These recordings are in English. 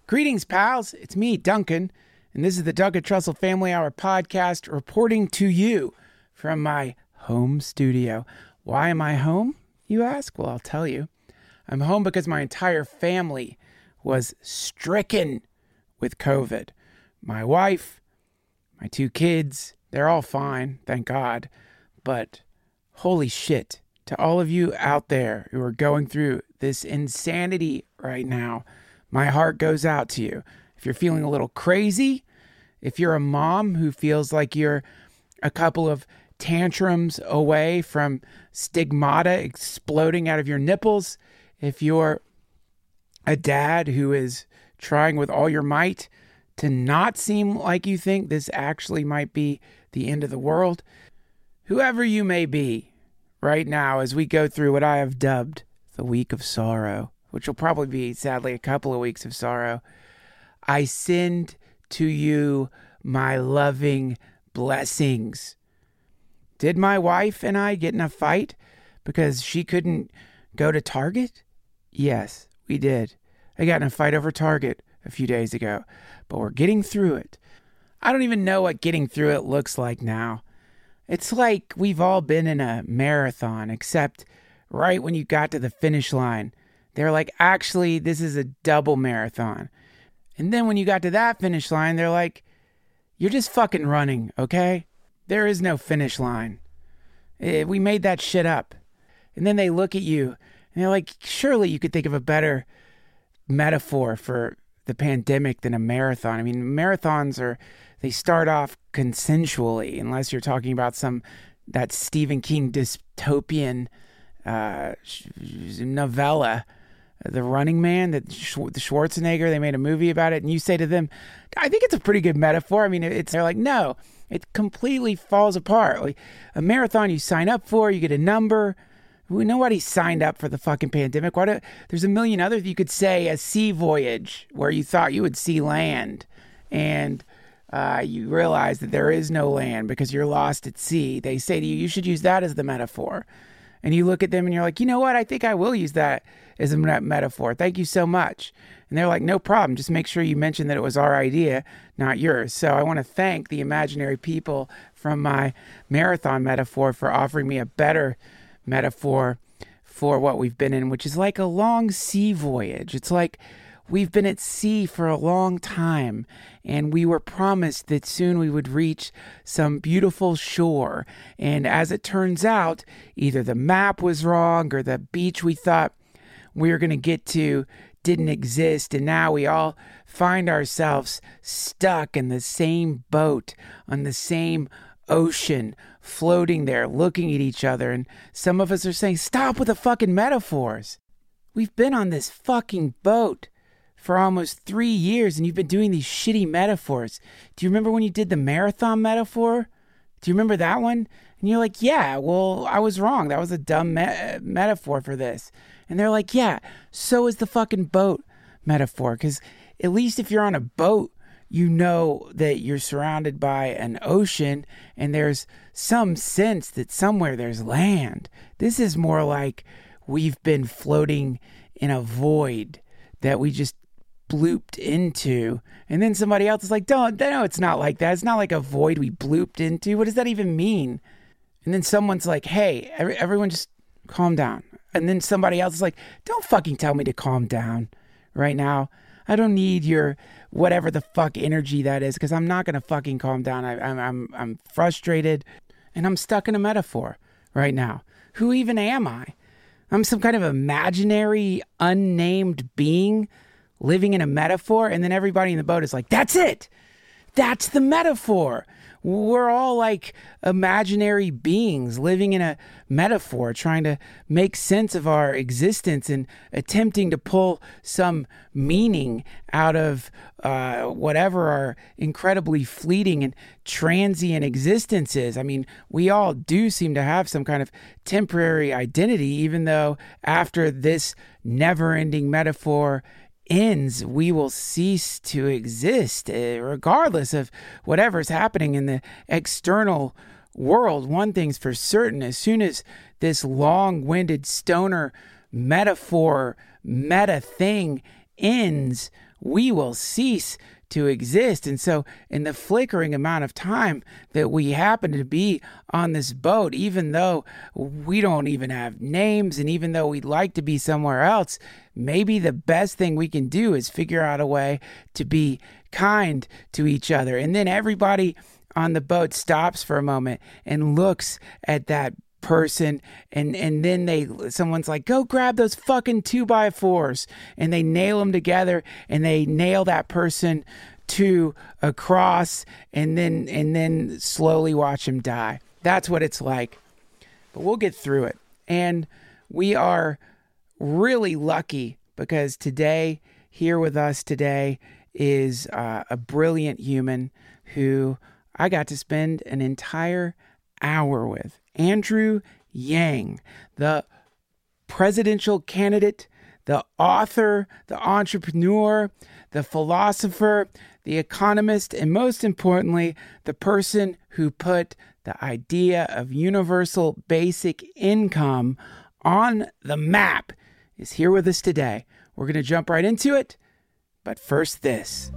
Greetings, pals. It's me, Duncan, and this is the Duncan Trussell Family Hour podcast reporting to you from my home studio. Why am I home, you ask? Well, I'll tell you. I'm home because my entire family was stricken with COVID. My wife, my 2 kids, they're all fine, thank God. But holy shit, to all of you out there who are going through this insanity right now, my heart goes out to you. If you're feeling a little crazy, if you're a mom who feels like you're a couple of tantrums away from stigmata exploding out of your nipples, if you're a dad who is trying with all your might to not seem like you think this actually might be the end of the world, whoever you may be right now as we go through what I have dubbed the week of sorrow, which will probably be, sadly, a couple of weeks of sorrow, I send to you my loving blessings. Did my wife and I get in a fight because she couldn't go to Target? Yes, we did. I got in a fight over Target a few days ago, but we're getting through it. I don't even know what getting through it looks like now. It's like we've all been in a marathon, except right when you got to the finish line, they're like, actually, this is a double marathon. And then when you got to that finish line, they're like, you're just fucking running, okay? There is no finish line. We made that shit up. And then they look at you and they're like, surely you could think of a better metaphor for the pandemic than a marathon. I mean, marathons they start off consensually, unless you're talking about that Stephen King dystopian novella, The Running Man, that the Schwarzenegger, they made a movie about it, and you say to them, I think it's a pretty good metaphor. I mean, they're like, no, it completely falls apart. Like a marathon you sign up for, you get a number. Nobody signed up for the fucking pandemic. There's a million others. You could say a sea voyage where you thought you would see land, and you realize that there is no land because you're lost at sea. They say to you, you should use that as the metaphor. And you look at them and you're like, you know what? I think I will use that as a metaphor. Thank you so much. And they're like, no problem. Just make sure you mention that it was our idea, not yours. So I want to thank the imaginary people from my marathon metaphor for offering me a better metaphor for what we've been in, which is like a long sea voyage. It's like we've been at sea for a long time, and we were promised that soon we would reach some beautiful shore. And as it turns out, either the map was wrong or the beach we thought we were going to get to didn't exist. And now we all find ourselves stuck in the same boat on the same ocean, floating there, looking at each other. And some of us are saying, stop with the fucking metaphors. We've been on this fucking boat for almost 3 years, and you've been doing these shitty metaphors. Do you remember when you did the marathon metaphor? Do you remember that one? And you're like, yeah, well, I was wrong. That was a dumb metaphor for this. And they're like, yeah, so is the fucking boat metaphor. Because at least if you're on a boat, you know that you're surrounded by an ocean and there's some sense that somewhere there's land. This is more like we've been floating in a void that we just blooped into, and then somebody else is like, no, it's not like that. It's not like a void we blooped into. What does that even mean? And then someone's like, hey, everyone just calm down. And then somebody else is like, don't fucking tell me to calm down right now. I don't need your whatever the fuck energy that is, because I'm not gonna fucking calm down. I'm frustrated, and I'm stuck in a metaphor right now. Who even am I? I'm some kind of imaginary, unnamed being living in a metaphor, and then everybody in the boat is like, that's it! That's the metaphor! We're all like imaginary beings living in a metaphor, trying to make sense of our existence and attempting to pull some meaning out of whatever our incredibly fleeting and transient existence is. I mean, we all do seem to have some kind of temporary identity, even though after this never-ending metaphor ends, we will cease to exist, regardless of whatever's happening in the external world. One thing's for certain: as soon as this long-winded stoner metaphor meta thing ends, we will cease to exist. And so in the flickering amount of time that we happen to be on this boat, even though we don't even have names, and even though we'd like to be somewhere else, maybe the best thing we can do is figure out a way to be kind to each other. And then everybody on the boat stops for a moment and looks at that person, and then someone's like, go grab those fucking 2x4s, and they nail them together, and they nail that person to a cross, and then slowly watch him die. That's what it's like. But we'll get through it. And we are really lucky because today, here with us today, is a brilliant human who I got to spend an entire hour with. Andrew Yang, the presidential candidate, the author, the entrepreneur, the philosopher, the economist, and most importantly, the person who put the idea of universal basic income on the map, is here with us today. We're going to jump right into it, but first this.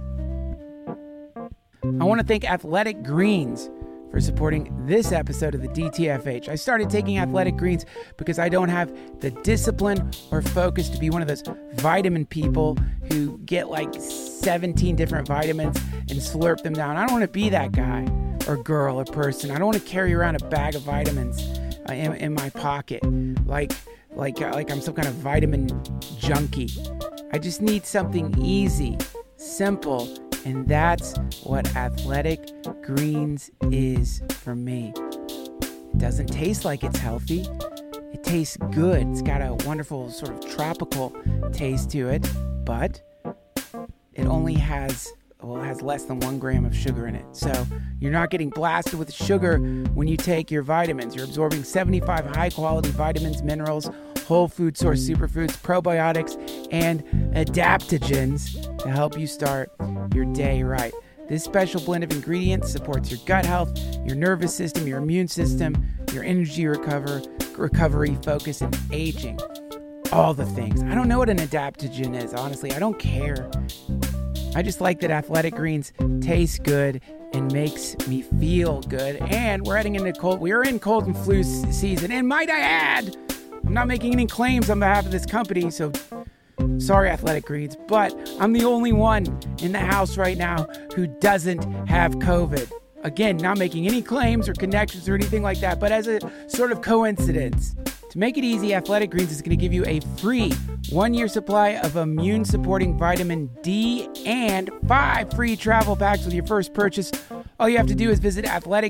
I want to thank Athletic Greens for supporting this episode of the DTFH. I started taking Athletic Greens because I don't have the discipline or focus to be one of those vitamin people who get like 17 different vitamins and slurp them down. I don't want to be that guy or girl or person. I don't want to carry around a bag of vitamins in my pocket like I'm some kind of vitamin junkie. I just need something easy, simple, and that's what Athletic Greens is for me. It doesn't taste like it's healthy. It tastes good. It's got a wonderful sort of tropical taste to it, but it only has less than 1 gram of sugar in it. So you're not getting blasted with sugar when you take your vitamins. You're absorbing 75 high-quality vitamins, minerals, whole food source superfoods, probiotics, and adaptogens to help you start your day right. This special blend of ingredients supports your gut health, your nervous system, your immune system, your energy recovery, focus, and aging. All the things. I don't know what an adaptogen is, honestly. I don't care. I just like that Athletic Greens tastes good and makes me feel good. And we're heading into we're in cold and flu season. And might I add, I'm not making any claims on behalf of this company, so sorry, Athletic Greens, but I'm the only one in the house right now who doesn't have COVID. Again, not making any claims or connections or anything like that, but as a sort of coincidence. To make it easy, Athletic Greens is going to give you a free 1-year supply of immune-supporting vitamin D and 5 free travel packs with your first purchase. All you have to do is visit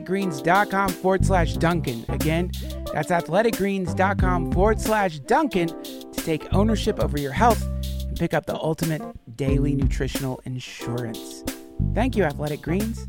athleticgreens.com/Duncan. Again, that's athleticgreens.com/Duncan to take ownership over your health and pick up the ultimate daily nutritional insurance. Thank you, Athletic Greens.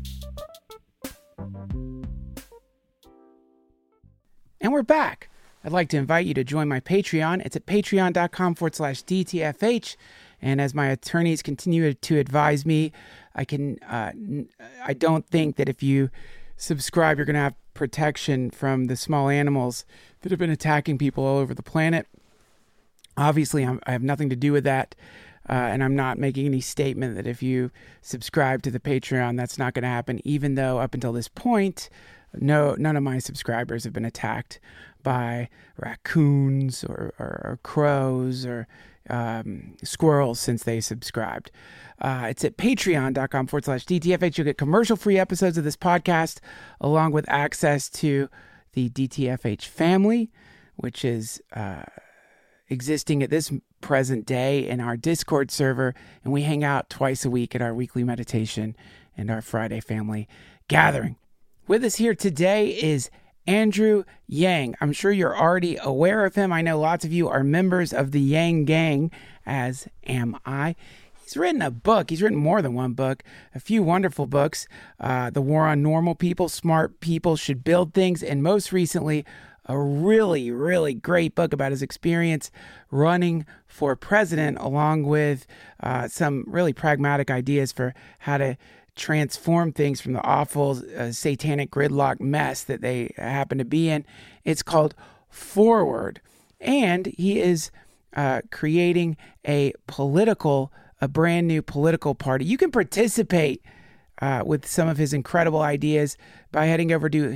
And we're back. I'd like to invite you to join my Patreon. It's at patreon.com/DTFH. And as my attorneys continue to advise me, I don't think that if you subscribe, you're going to have protection from the small animals that have been attacking people all over the planet. Obviously, I have nothing to do with that. And I'm not making any statement that if you subscribe to the Patreon, that's not going to happen, even though up until this point, none of my subscribers have been attacked by raccoons or crows or squirrels since they subscribed. It's at patreon.com/DTFH. You'll get commercial-free episodes of this podcast, along with access to the DTFH family, which is existing at this present day in our Discord server, and we hang out twice a week at our weekly meditation and our Friday family gathering. With us here today is Andrew Yang. I'm sure you're already aware of him. I know lots of you are members of the Yang Gang, as am I. He's written a book. He's written more than one book, a few wonderful books. The War on Normal People, Smart People Should Build Things, and most recently, a really, really great book about his experience running for president, along with some really pragmatic ideas for how to transform things from the awful satanic gridlock mess that they happen to be in. It's called Forward. And he is creating a political a brand new political party. You can participate with some of his incredible ideas by heading over to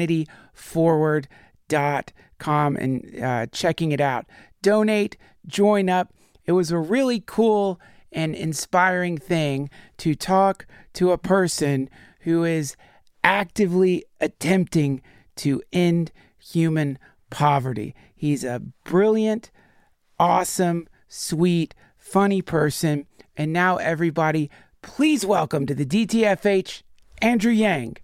humanityforward.com and checking it out. Donate, join up. It was a really cool and inspiring thing to talk to a person who is actively attempting to end human poverty. He's a brilliant, awesome, sweet, funny person. And now everybody, please welcome to the DTFH, Andrew Yang.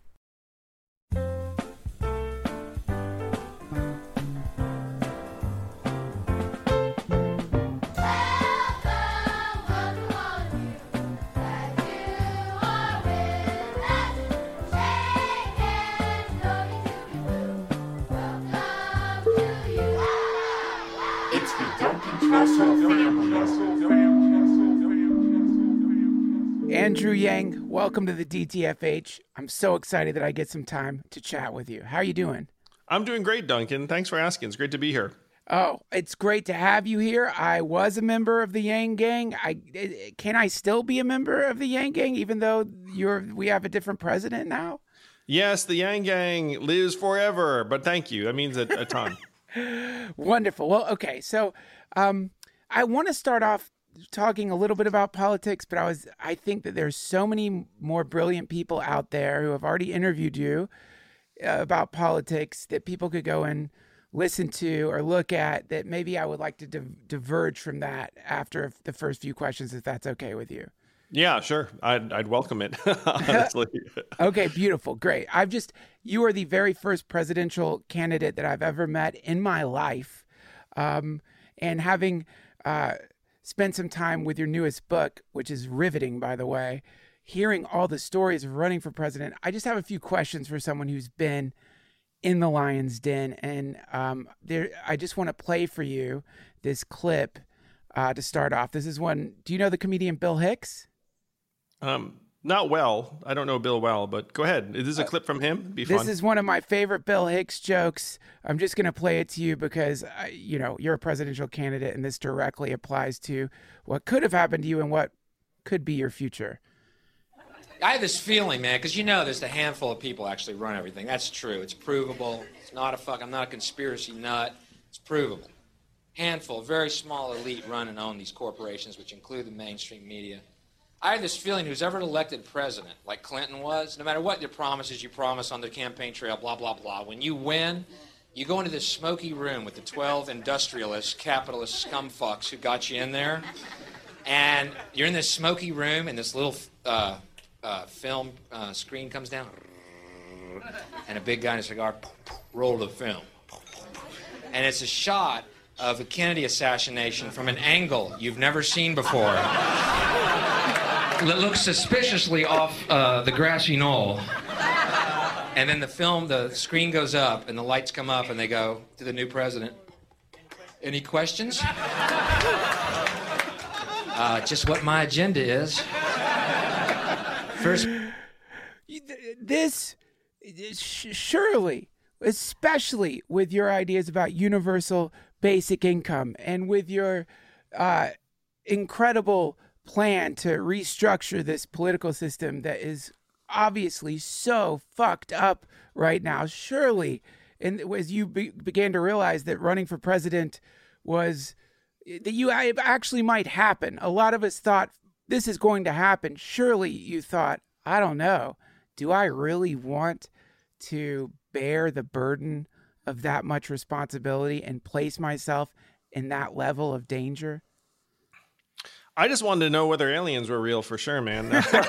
Andrew Yang, welcome to the DTFH. I'm so excited that I get some time to chat with you. How are you doing? I'm doing great, Duncan. Thanks for asking. It's great to be here. Oh, it's great to have you here. I was a member of the Yang Gang. Can I still be a member of the Yang Gang, even though we have a different president now? Yes, the Yang Gang lives forever, but thank you. That means a ton. Wonderful. Well, okay. So I want to start off talking a little bit about politics, but I think that there's so many more brilliant people out there who have already interviewed you about politics that people could go and listen to or look at, that maybe I would like to diverge from that after the first few questions, if that's okay with you. Yeah, sure. I'd welcome it, honestly. Okay, beautiful. Great. You are the very first presidential candidate that I've ever met in my life. And having spent some time with your newest book, which is riveting, by the way, hearing all the stories of running for president, I just have a few questions for someone who's been in the lion's den. And I just want to play for you this clip to start off. This is one. Do you know the comedian Bill Hicks? Not well. I don't know Bill well, but go ahead. Is this a clip from him? This is one of my favorite Bill Hicks jokes. I'm just going to play it to you because, you're a presidential candidate, and this directly applies to what could have happened to you and what could be your future. I have this feeling, man, because there's a handful of people actually run everything. That's true. It's provable. I'm not a conspiracy nut. It's provable. Handful, very small elite run and own these corporations, which include the mainstream media. I have this feeling who's ever elected president, like Clinton was, no matter what your promises you promise on the campaign trail, blah, blah, blah, when you win, you go into this smoky room with the 12 industrialist, capitalist scumfucks who got you in there, and you're in this smoky room, and this little film screen comes down, and a big guy in a cigar, roll the film. And it's a shot of a Kennedy assassination from an angle you've never seen before. It looks suspiciously off the grassy knoll. And then the screen goes up and the lights come up and they go to the new president. Any questions? Just what my agenda is. First. This, surely, especially with your ideas about universal basic income and with your incredible plan to restructure this political system that is obviously so fucked up right now, surely, and as you began to realize that running for president was, that actually might happen. A lot of us thought this is going to happen. Surely you thought, I don't know, do I really want to bear the burden of that much responsibility and place myself in that level of danger? I just wanted to know whether aliens were real for sure, man.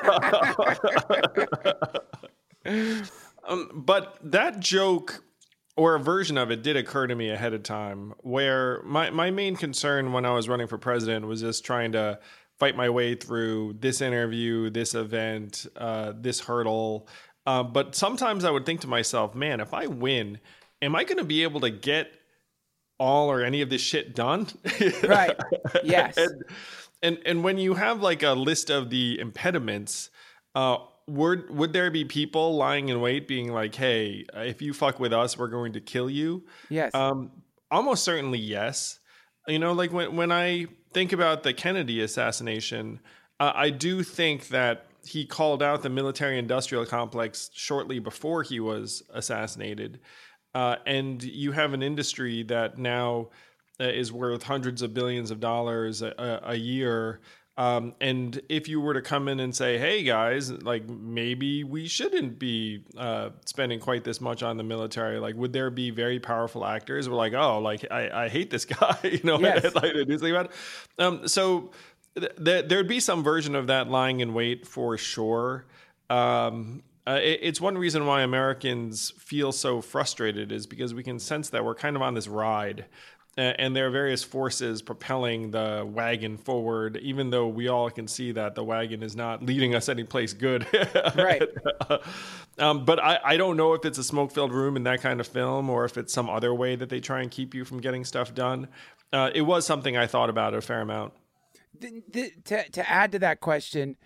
But that joke, or a version of it, did occur to me ahead of time, where my main concern when I was running for president was just trying to fight my way through this interview, this event, this hurdle. But sometimes I would think to myself, man, if I win, am I going to be able to get all or any of this shit done? Right. Yes. And when you have like a list of the impediments, would there be people lying in wait being like, hey, if you fuck with us, we're going to kill you? Yes. Almost certainly yes. Like when I think about the Kennedy assassination, I do think that he called out the military-industrial complex shortly before he was assassinated. And you have an industry that now is worth hundreds of billions of dollars a year. And if you were to come in and say, hey, guys, like maybe we shouldn't be spending quite this much on the military, like would there be very powerful actors who are like, oh, like I hate this guy, Yes. like to do something about it. So there'd be some version of that lying in wait for sure. It's one reason why Americans feel so frustrated is because we can sense that we're kind of on this ride. And there are various forces propelling the wagon forward, even though we all can see that the wagon is not leading us any place good. Right. But I don't know if it's a smoke-filled room in that kind of film or if it's some other way that they try and keep you from getting stuff done. It was something I thought about a fair amount. To add to that question,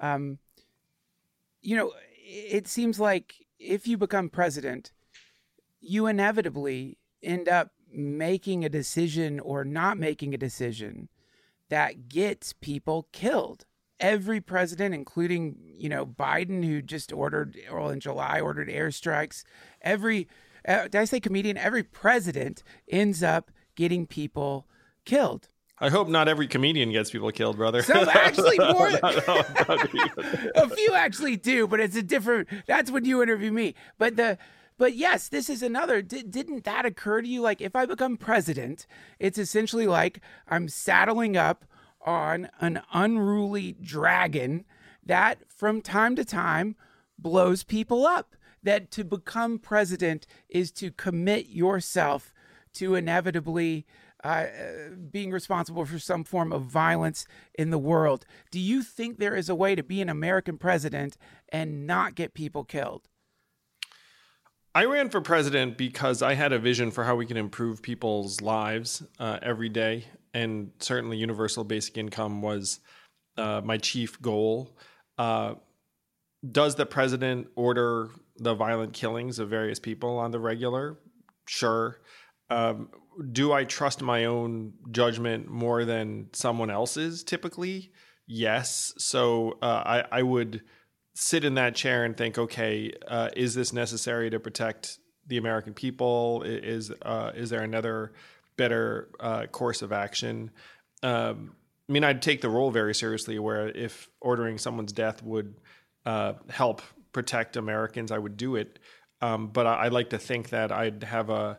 it seems like if you become president, you inevitably end up making a decision or not making a decision that gets people killed. Every president, including, Biden, who just in July ordered airstrikes. Did I say comedian? Every president ends up getting people killed. I hope not every comedian gets people killed, brother. Some actually more. A few actually do, but it's a different. That's when you interview me. But yes, this is another. Didn't that occur to you? Like, if I become president, it's essentially like I'm saddling up on an unruly dragon that from time to time blows people up. That to become president is to commit yourself to inevitably being responsible for some form of violence in the world. Do you think there is a way to be an American president and not get people killed? I ran for president because I had a vision for how we can improve people's lives every day. And certainly universal basic income was my chief goal. Does the president order the violent killings of various people on the regular? Sure. Do I trust my own judgment more than someone else's typically? Yes. So I would sit in that chair and think, okay, is this necessary to protect the American people? Is there another better course of action? I'd take the role very seriously where if ordering someone's death would help protect Americans, I would do it. But I'd like to think that I'd have a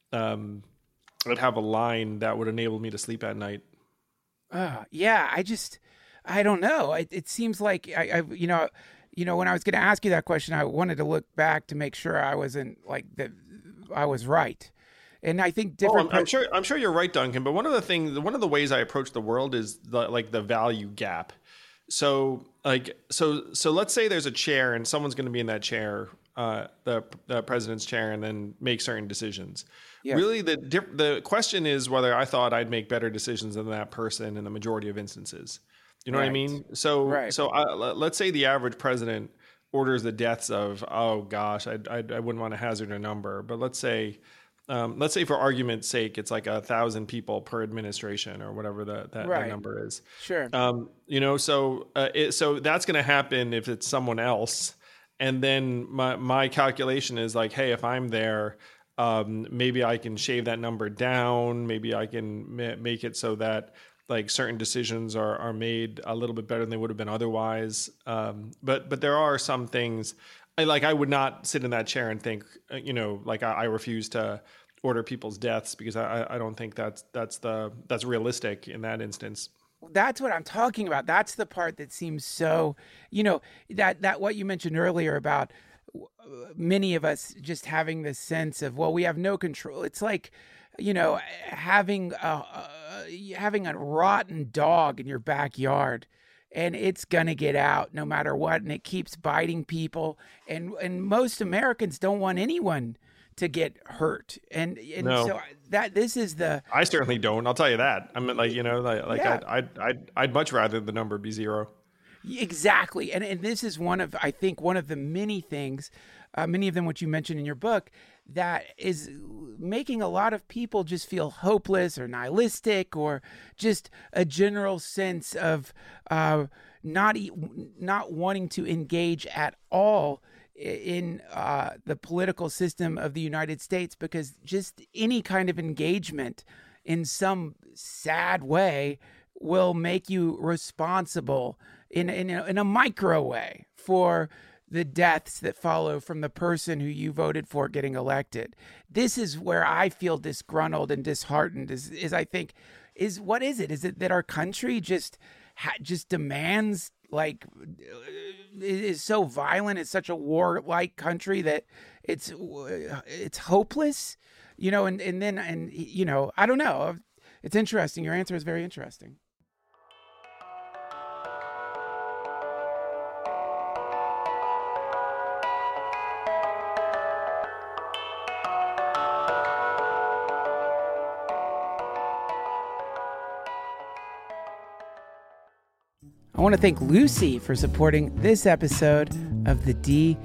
line that would enable me to sleep at night. Yeah, I don't know. It seems like when I was going to ask you that question, I wanted to look back to make sure I wasn't like that. I was right. And I think different. I'm sure you're right, Duncan. But one of the ways I approach the world is the value gap. So let's say there's a chair and someone's going to be in that chair, the president's chair, and then make certain decisions. Yes. Really, the question is whether I thought I'd make better decisions than that person in the majority of instances. You know what I mean? So let's say the average president orders the deaths of, oh gosh, I wouldn't want to hazard a number, but let's say for argument's sake, it's like 1,000 people per administration or whatever that number is. Sure. So that's going to happen if it's someone else. And then my calculation is like, hey, if I'm there, maybe I can shave that number down. Maybe I can make it so that like certain decisions are made a little bit better than they would have been otherwise. But there are some things I would not sit in that chair and think, I refuse to order people's deaths because I don't think that's realistic in that instance. That's what I'm talking about. That's the part that seems so, that what you mentioned earlier about many of us just having this sense of, well, we have no control. It's like, having a rotten dog in your backyard and it's going to get out no matter what. And it keeps biting people. And most Americans don't want anyone to get hurt. And no. So this is I certainly don't. I'll tell you that. I mean, I'd much rather the number be zero. Exactly. And this is one of the many things, many of them, what you mentioned in your book, that is making a lot of people just feel hopeless or nihilistic, or just a general sense of not wanting to engage at all in the political system of the United States, because just any kind of engagement in some sad way will make you responsible in a micro way for the deaths that follow from the person who you voted for getting elected. This is where I feel disgruntled and disheartened. Is I think, what is it? Is it that our country just demands, like, is so violent? It's such a war-like country that it's hopeless, and then I don't know. It's interesting. Your answer is very interesting. I want to thank Lucy for supporting this episode of the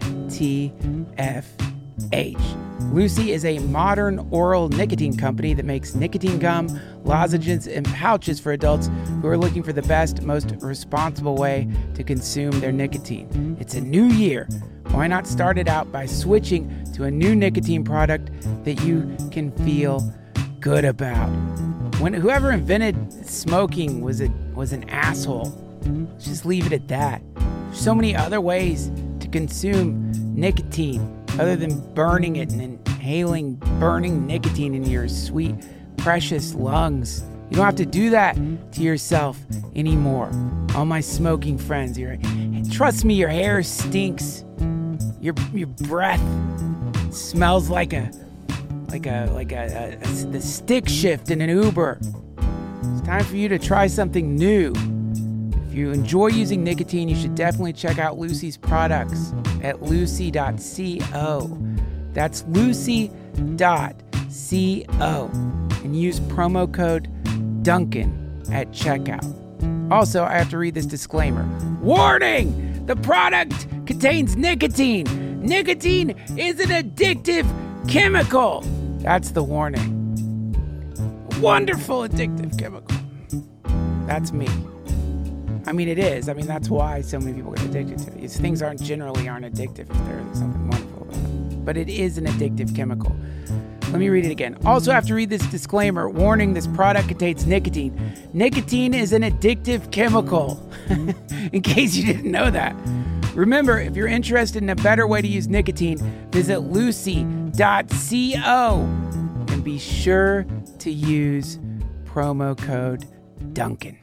DTFH. Lucy is a modern oral nicotine company that makes nicotine gum, lozenges, and pouches for adults who are looking for the best, most responsible way to consume their nicotine. It's a new year. Why not start it out by switching to a new nicotine product that you can feel good about? Whoever invented smoking was an asshole. Let's just leave it at that. There's so many other ways to consume nicotine other than burning it and inhaling burning nicotine in your sweet, precious lungs. You don't have to do that to yourself anymore. All my smoking friends, trust me, your hair stinks. Your breath smells like the stick shift in an Uber. It's time for you to try something new. If you enjoy using nicotine, you should definitely check out Lucy's products at lucy.co. That's lucy.co. And use promo code Duncan at checkout. Also, I have to read this disclaimer. Warning! The product contains nicotine. Nicotine is an addictive chemical. That's the warning. Wonderful addictive chemical. That's me. I mean, it is. I mean, that's why so many people get addicted to it. These things aren't addictive if there's something wonderful about it. But it is an addictive chemical. Let me read it again. Also, I have to read this disclaimer. Warning, this product contains nicotine. Nicotine is an addictive chemical. In case you didn't know that. Remember, if you're interested in a better way to use nicotine, visit lucy.co and be sure to use promo code Duncan.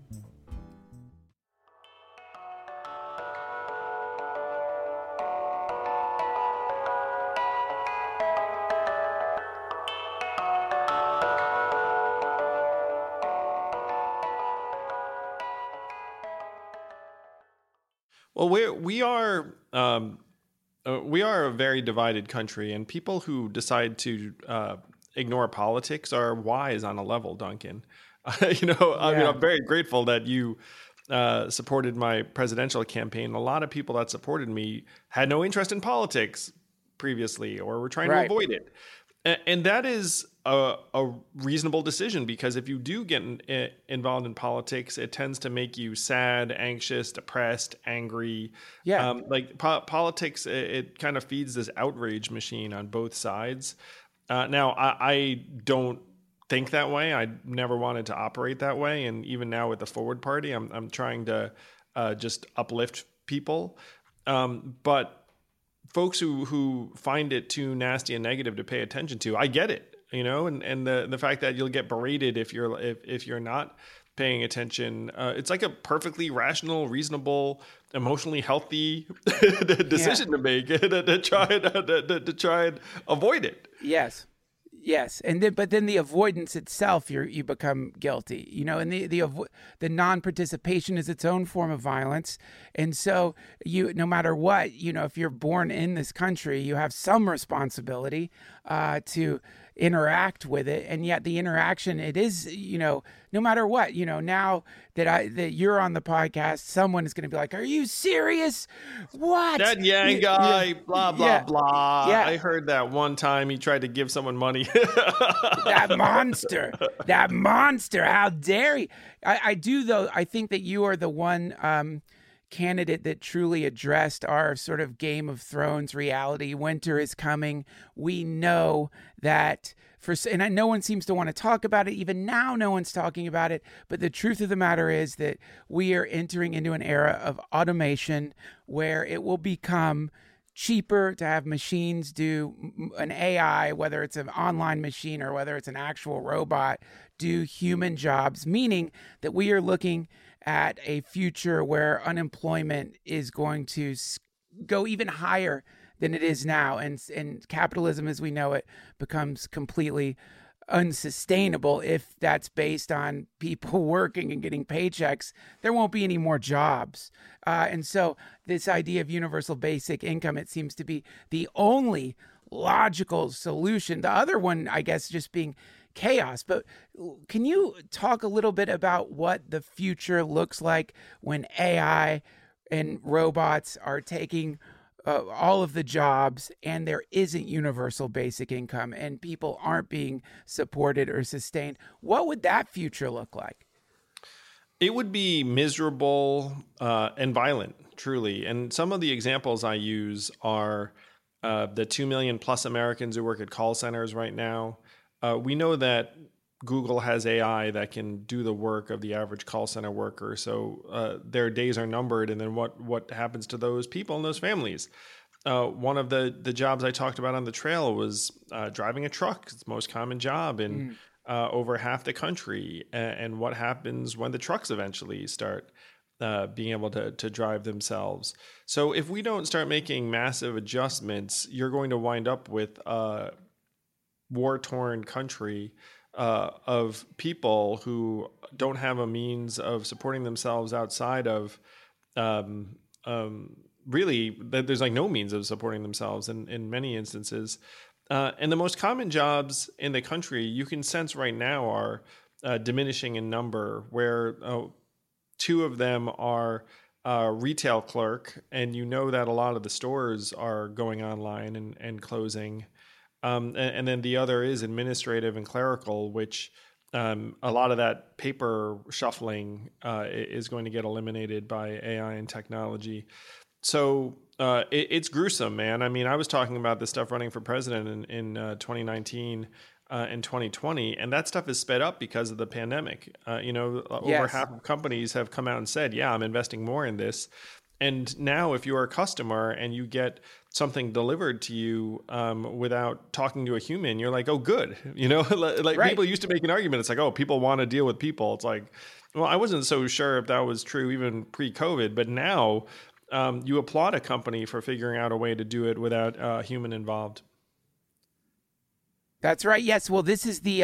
Well, we are a very divided country, and people who decide to ignore politics are wise on a level, Duncan. I mean, I'm very grateful that you supported my presidential campaign. A lot of people that supported me had no interest in politics previously, or were trying to avoid it. And that is a reasonable decision, because if you do get involved in politics, it tends to make you sad, anxious, depressed, angry. Yeah. Politics, it kind of feeds this outrage machine on both sides. Now, I don't think that way. I never wanted to operate that way. And even now with the Forward Party, I'm trying to just uplift people. But folks who find it too nasty and negative to pay attention to, I get it, and the fact that you'll get berated if you're not paying attention. It's like a perfectly rational, reasonable, emotionally healthy decision to make to try and avoid it. Yes. But then the avoidance itself, you become guilty, and the non-participation is its own form of violence. And so no matter what, if you're born in this country, you have some responsibility to interact with it. And yet the interaction, it is, no matter what, now that you're on the podcast, someone is going to be like, are you serious? What? That Yang guy, blah, blah, blah. Yeah. I heard that one time he tried to give someone money. That monster, how dare he? I do, though. I think that you are the one candidate that truly addressed our sort of Game of Thrones reality. Winter is coming. We know that and no one seems to want to talk about it. Even now, no one's talking about it. But the truth of the matter is that we are entering into an era of automation where it will become cheaper to have machines do an AI, whether it's an online machine or whether it's an actual robot, do human jobs, meaning that we are looking at a future where unemployment is going to go even higher than it is now. And capitalism as we know it becomes completely unsustainable if that's based on people working and getting paychecks. There won't be any more jobs. And so this idea of universal basic income, it seems to be the only logical solution. The other one, I guess, just being chaos. But can you talk a little bit about what the future looks like when AI and robots are taking all of the jobs and there isn't universal basic income and people aren't being supported or sustained? What would that future look like? It would be miserable and violent, truly. And some of the examples I use are the 2 million plus Americans who work at call centers right now. We know that Google has AI that can do the work of the average call center worker. So their days are numbered. And then what happens to those people and those families? One of the jobs I talked about on the trail was driving a truck. It's the most common job in over half the country. And what happens when the trucks eventually start being able to drive themselves? So if we don't start making massive adjustments, you're going to wind up with a war-torn country of people who don't have a means of supporting themselves outside of really, there's like no means of supporting themselves in many instances. And the most common jobs in the country, you can sense right now, are diminishing in number, where two of them are retail clerk, and you know that a lot of the stores are going online and closing. And then the other is administrative and clerical, which a lot of that paper shuffling is going to get eliminated by AI and technology. So it's gruesome, man. I mean, I was talking about this stuff running for president in 2019 and 2020, and that stuff is sped up because of the pandemic. Over half of companies have come out and said, yeah, I'm investing more in this. And now if you're a customer and you get something delivered to you without talking to a human, you're like, oh, good. Right. People used to make an argument. It's like, oh, people want to deal with people. It's like, well, I wasn't so sure if that was true even pre-COVID. But now you applaud a company for figuring out a way to do it without a human involved. That's right. Yes. Well, this is the,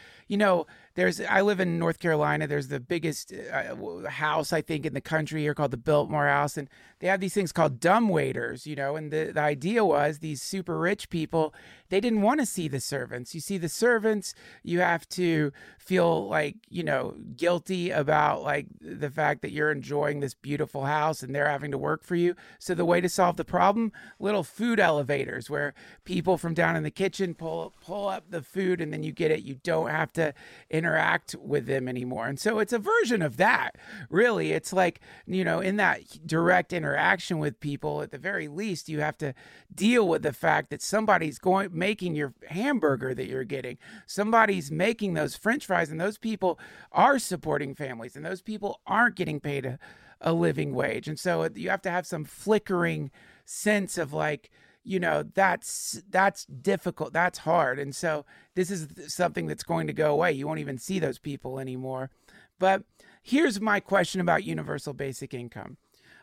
I live in North Carolina. There's the biggest house, I think, in the country here called the Biltmore House. And they have these things called dumbwaiters, and the idea was these super rich people, they didn't want to see the servants. You see the servants, you have to feel like, guilty about like the fact that you're enjoying this beautiful house and they're having to work for you. So the way to solve the problem, little food elevators where people from down in the kitchen pull up the food and then you get it. You don't have to interact with them anymore. And so it's a version of that, really. It's like, in that direct interaction with people, at the very least, you have to deal with the fact that somebody's making your hamburger that you're getting. Somebody's making those French fries, and those people are supporting families, and those people aren't getting paid a living wage. And so you have to have some flickering sense of like, that's difficult. That's hard. And so this is something that's going to go away. You won't even see those people anymore. But here's my question about universal basic income.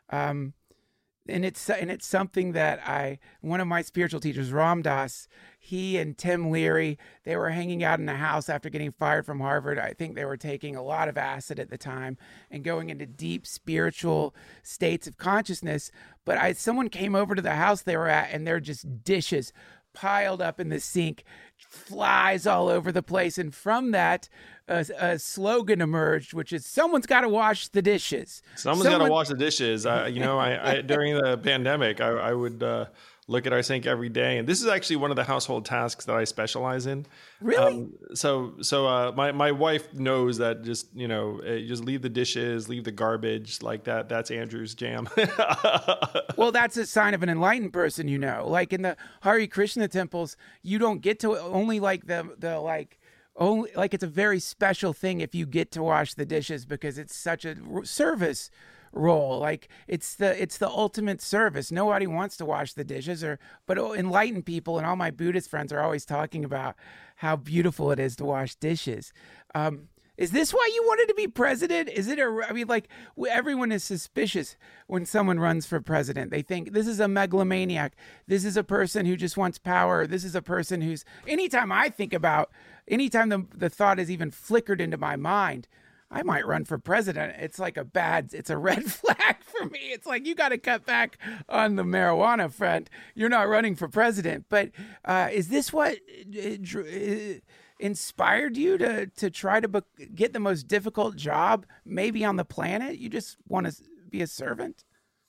And it's something that one of my spiritual teachers, Ram Dass, he and Tim Leary, they were hanging out in a house after getting fired from Harvard. I think they were taking a lot of acid at the time and going into deep spiritual states of consciousness. But someone came over to the house they were at, and they're just dishes piled up in the sink, flies all over the place. And from that, a slogan emerged, which is someone's got to wash the dishes. Someone's got to wash the dishes. I during the pandemic, I would look at our sink every day, and this is actually one of the household tasks that I specialize in. Really? My wife knows that just just leave the dishes, leave the garbage like that. That's Andrew's jam. Well, that's a sign of an enlightened person, Like in the Hare Krishna temples, you don't get to only like only like it's a very special thing if you get to wash the dishes because it's such a service role. Like it's the ultimate service. Nobody wants to wash the dishes, but enlightened people and all my Buddhist friends are always talking about how beautiful it is to wash dishes. Is this why you wanted to be president? Is it everyone is suspicious when someone runs for president. They think this is a megalomaniac. This is a person who just wants power. This is a person who's, anytime the thought is even flickered into my mind, I might run for president. It's like it's a red flag for me. It's like, you got to cut back on the marijuana front. You're not running for president. But is this what inspired you to try to get the most difficult job maybe on the planet? You just want to be a servant?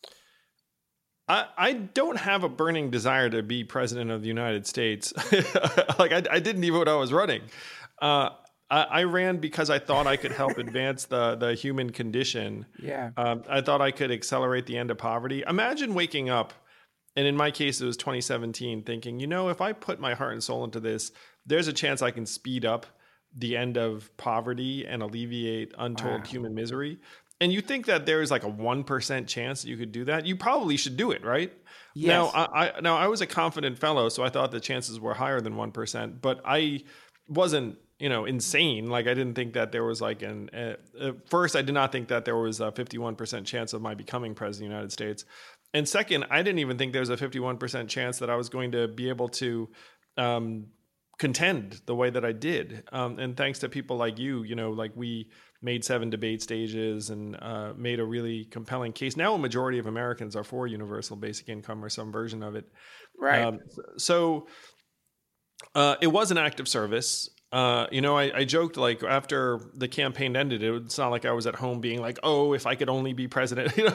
I don't have a burning desire to be president of the United States. I didn't even know what I was running. I ran because I thought I could help advance the human condition. Yeah. I thought I could accelerate the end of poverty. Imagine waking up, and in my case, it was 2017, thinking, if I put my heart and soul into this, there's a chance I can speed up the end of poverty and alleviate untold human misery. And you think that there is like a 1% chance that you could do that? You probably should do it, right? Yes. Now I was a confident fellow, so I thought the chances were higher than 1%, but I wasn't insane. Like, I didn't think that there was like first, I did not think that there was a 51% chance of my becoming president of the United States. And second, I didn't even think there was a 51% chance that I was going to be able to contend the way that I did. And thanks to people like you, we made 7 debate stages and made a really compelling case. Now a majority of Americans are for universal basic income or some version of it. Right. So it was an act of service. I joked, like, after the campaign ended, it's not like I was at home being like, oh, if I could only be president, I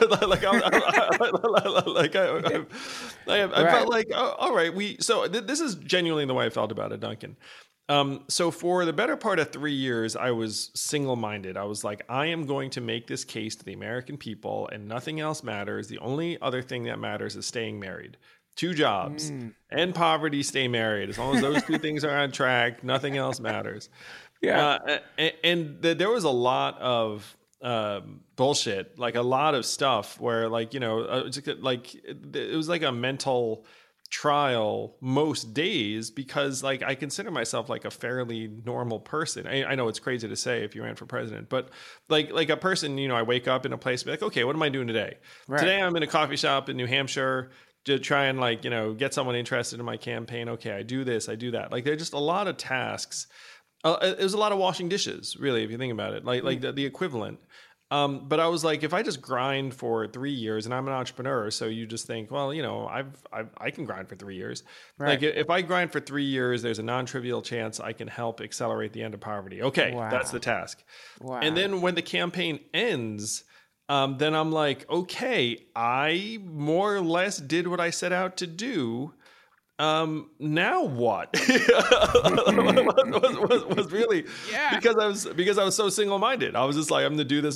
felt like, oh, all right. This is genuinely the way I felt about it, Duncan. So for the better part of 3 years, I was single-minded. I was like, I am going to make this case to the American people and nothing else matters. The only other thing that matters is staying married. 2 jobs and poverty, stay married. As long as those 2 things are on track, nothing else matters. Yeah. There was a lot of bullshit, like a lot of stuff where it was like a mental trial most days because I consider myself like a fairly normal person. I know it's crazy to say if you ran for president, but like a person, I wake up in a place and be like, okay, what am I doing today? Right. Today I'm in a coffee shop in New Hampshire to try and get someone interested in my campaign. Okay, I do this, I do that. There's just a lot of tasks. It was a lot of washing dishes, really, if you think about it, the equivalent. But I was like, if I just grind for 3 years, and I'm an entrepreneur, so you just think, well, I can grind for 3 years. Right. If I grind for 3 years, there's a non-trivial chance I can help accelerate the end of poverty. Okay, Wow. That's the task. Wow. And then when the campaign ends, then I'm like, okay, I more or less did what I set out to do. Now what? was really because I was so single-minded. I was just like, I'm gonna do this.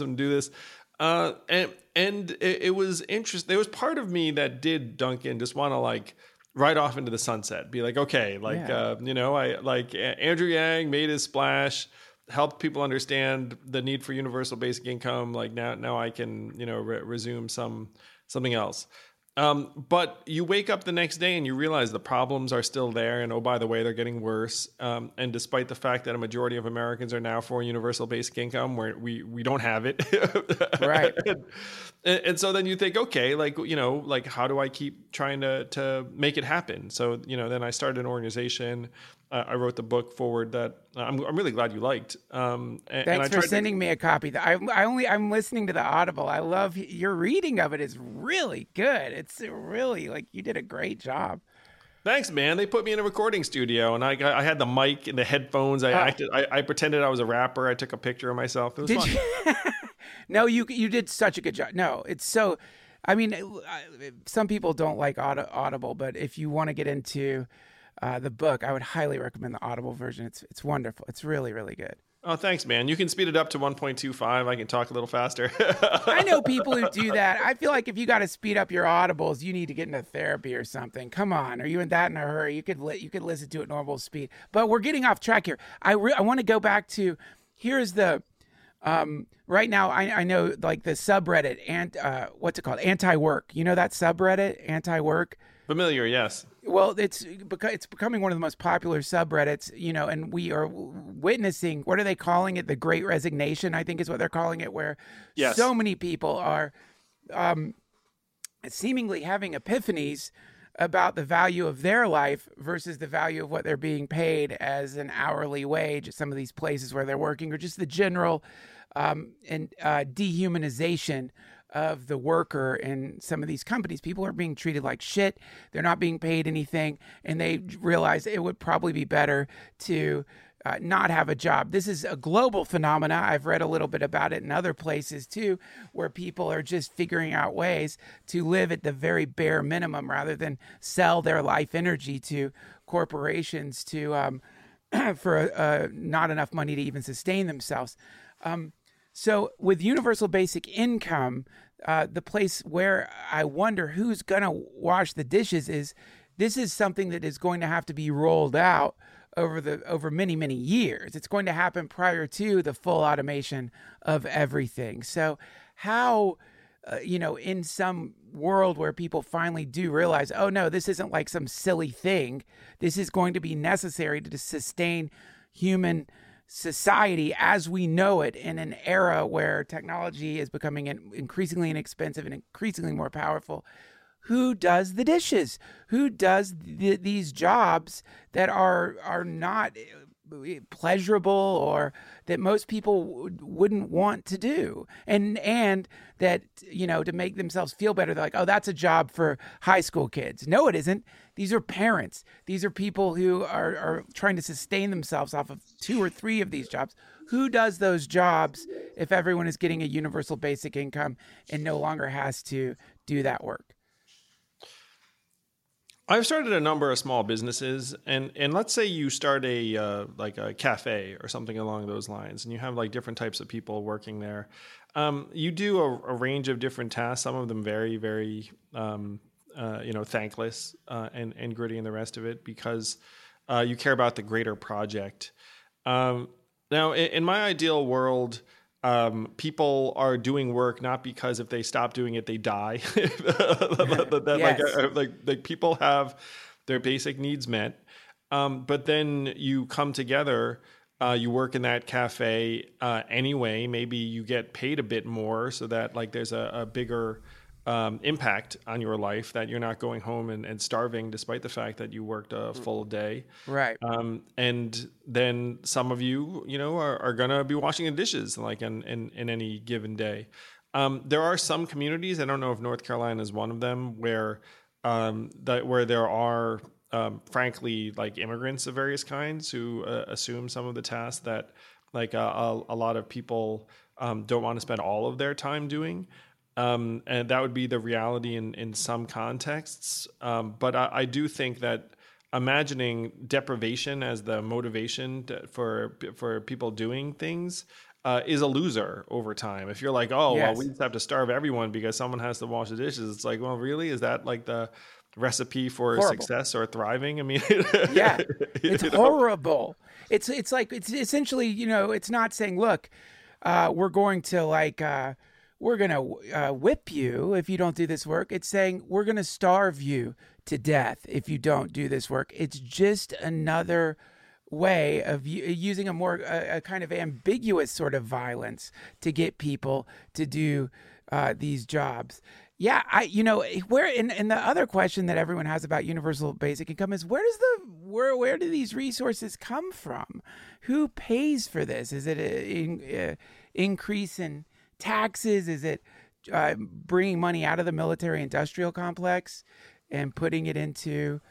And it was interesting. There was part of me that did, Duncan, just want to ride off into the sunset, be like, okay, Andrew Yang made his splash, helped people understand the need for universal basic income. Now I can, resume something else. But you wake up the next day and you realize the problems are still there. And, oh, by the way, they're getting worse. And despite the fact that a majority of Americans are now for universal basic income, where we don't have it. Right. And so then you think, okay, how do I keep trying to make it happen? So, then I started an organization. I wrote the book Forward that I'm really glad you liked. Thanks for sending me a copy. I'm listening to the Audible. I love your reading of it is really good. It's really you did a great job. Thanks, man. They put me in a recording studio, and I had the mic and the headphones. I pretended I was a rapper. I took a picture of myself. It was fun. No, you did such a good job. No, it's so. I mean, some people don't like Audible, but if you want to get into the book, I would highly recommend the Audible version. It's wonderful. It's really, really good. Oh, thanks, man. You can speed it up to 1.25. I can talk a little faster. I know people who do that. I feel like if you got to speed up your audibles, you need to get into therapy or something. Come on, are you in that in a hurry? You could listen to it normal speed. But we're getting off track here. I want to go back to here's the right now. I know like the subreddit and what's it called? Anti-work. You know that subreddit, anti-work. Familiar, yes. Well, it's becoming one of the most popular subreddits, you know, and we are witnessing, what are they calling it? The Great Resignation, I think is what they're calling it, where so many people are seemingly having epiphanies about the value of their life versus the value of what they're being paid as an hourly wage at some of these places where they're working, or just the general dehumanization of the worker in some of these companies. People are being treated like shit. They're not being paid anything, and they realize it would probably be better to not have a job. This is a global phenomena. I've read a little bit about it in other places too, where people are just figuring out ways to live at the very bare minimum rather than sell their life energy to corporations to for not enough money to even sustain themselves. So with universal basic income, the place where I wonder who's going to wash the dishes is something that is going to have to be rolled out over many, many years. It's going to happen prior to the full automation of everything. So how, in some world where people finally do realize, oh no, this isn't like some silly thing. This is going to be necessary to sustain human society as we know it in an era where technology is becoming increasingly inexpensive and increasingly more powerful. Who does the dishes? Who does these jobs that are not pleasurable or that most people wouldn't want to do? And that, to make themselves feel better, they're like, oh, that's a job for high school kids. No, it isn't. These are parents. These are people who are trying to sustain themselves off of 2 or 3 of these jobs. Who does those jobs if everyone is getting a universal basic income and no longer has to do that work? I've started a number of small businesses, and let's say you start a cafe or something along those lines, and you have like different types of people working there. You do a range of different tasks. Some of them very, very thankless and gritty, and the rest of it because you care about the greater project. Now, in my ideal world, people are doing work not because if they stop doing it, they die. Like people have their basic needs met, but then you come together. You work in that cafe anyway. Maybe you get paid a bit more so that like there's a bigger impact on your life, that you're not going home and starving despite the fact that you worked a full day. Right. And then some of you, are going to be washing the dishes like in any given day. There are some communities, I don't know if North Carolina is one of them, where there are frankly like immigrants of various kinds who assume some of the tasks that like a lot of people don't want to spend all of their time doing. And that would be the reality in some contexts. But I do think that imagining deprivation as the motivation for people doing things is a loser over time. If you're like, well, we just have to starve everyone because someone has to wash the dishes. It's like, well, really? Is that like the recipe for success or thriving? I mean, yeah, it's horrible. It's essentially, it's not saying, look, we're going to whip you if you don't do this work. It's saying we're going to starve you to death if you don't do this work. It's just another way of using a kind of ambiguous sort of violence to get people to do these jobs. Yeah, where and the other question that everyone has about universal basic income is where do these resources come from? Who pays for this? Is it an increase in taxes? Is it bringing money out of the military industrial complex and putting it into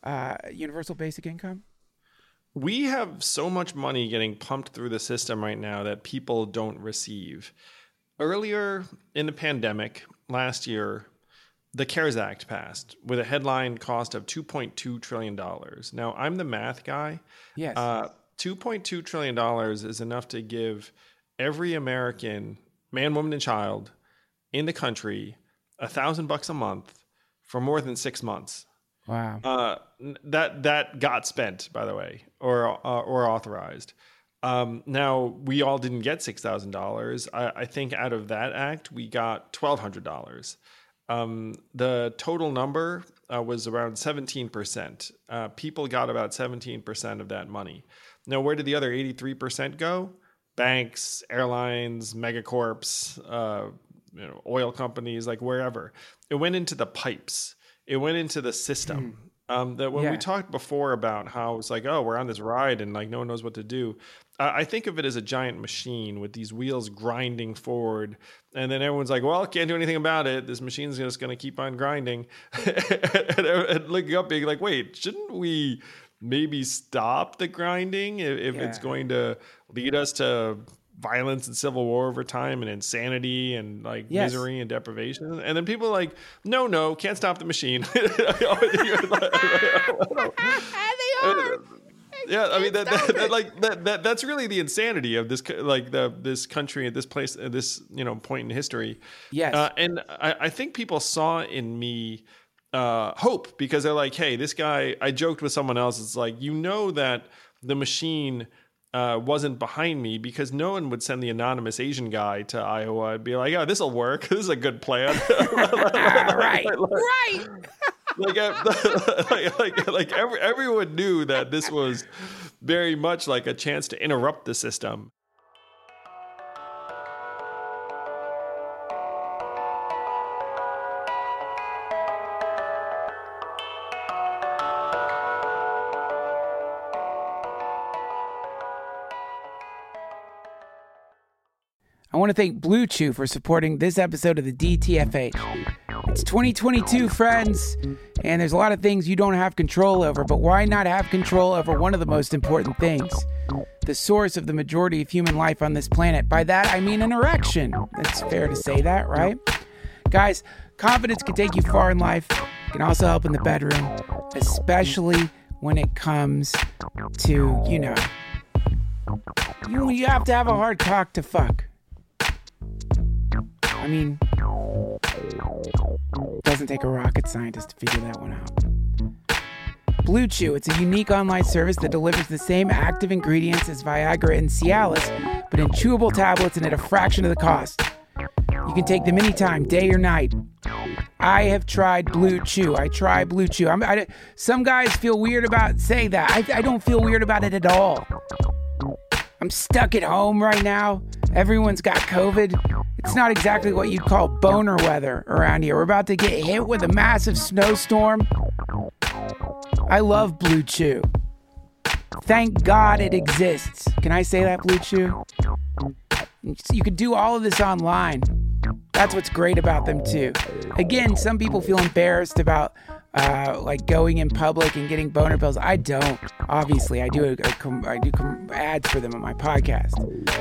universal basic income? We have so much money getting pumped through the system right now that people don't receive. Earlier in the pandemic last year, the CARES Act passed with a headline cost of $2.2 trillion. Now, I'm the math guy. Yes. $2.2 trillion is enough to give every American, man, woman, and child in the country $1,000 a month for more than 6 months. Wow. That got spent, by the way, or authorized. Now, we all didn't get $6,000. I think out of that act, we got $1,200. The total number was around 17%. People got about 17% of that money. Now, where did the other 83% go? Banks, airlines, megacorps, oil companies, like wherever. It went into the pipes. It went into the system. That when we talked before about how it's like, oh, we're on this ride and like no one knows what to do. I think of it as a giant machine with these wheels grinding forward. And then everyone's like, well, can't do anything about it. This machine's just going to keep on grinding. and looking up being like, wait, shouldn't we maybe stop the grinding if it's going to lead us to violence and civil war over time and insanity and like misery and deprivation? And then people are like, no, can't stop the machine. They are. Yeah, I mean that's really the insanity of this, like this country at this place at this point in history. Yes, and I think people saw in me hope, because they're like, hey, this guy. I joked with someone else. It's like, that the machine wasn't behind me, because no one would send the anonymous Asian guy to Iowa and be like, oh, this will work. This is a good plan. right. Everyone knew that this was very much like a chance to interrupt the system. I want to thank Blue Chew for supporting this episode of the DTFH. It's 2022, friends, and there's a lot of things you don't have control over, but why not have control over one of the most important things? The source of the majority of human life on this planet. By that, I mean an erection. It's fair to say that, right? Guys, confidence can take you far in life. It can also help in the bedroom, especially when it comes to, you have to have a hard cock to fuck. I mean, it doesn't take a rocket scientist to figure that one out. Blue Chew, it's a unique online service that delivers the same active ingredients as Viagra and Cialis, but in chewable tablets and at a fraction of the cost. You can take them anytime, day or night. I have tried Blue Chew. I try Blue Chew. Some guys feel weird about saying that. I don't feel weird about it at all. I'm stuck at home right now. Everyone's got COVID. It's not exactly what you'd call boner weather around here. We're about to get hit with a massive snowstorm. I love Blue Chew. Thank God it exists. Can I say that, Blue Chew? You can do all of this online. That's what's great about them, too. Again, some people feel embarrassed about going in public and getting boner pills. I don't. Obviously, I do ads for them on my podcast.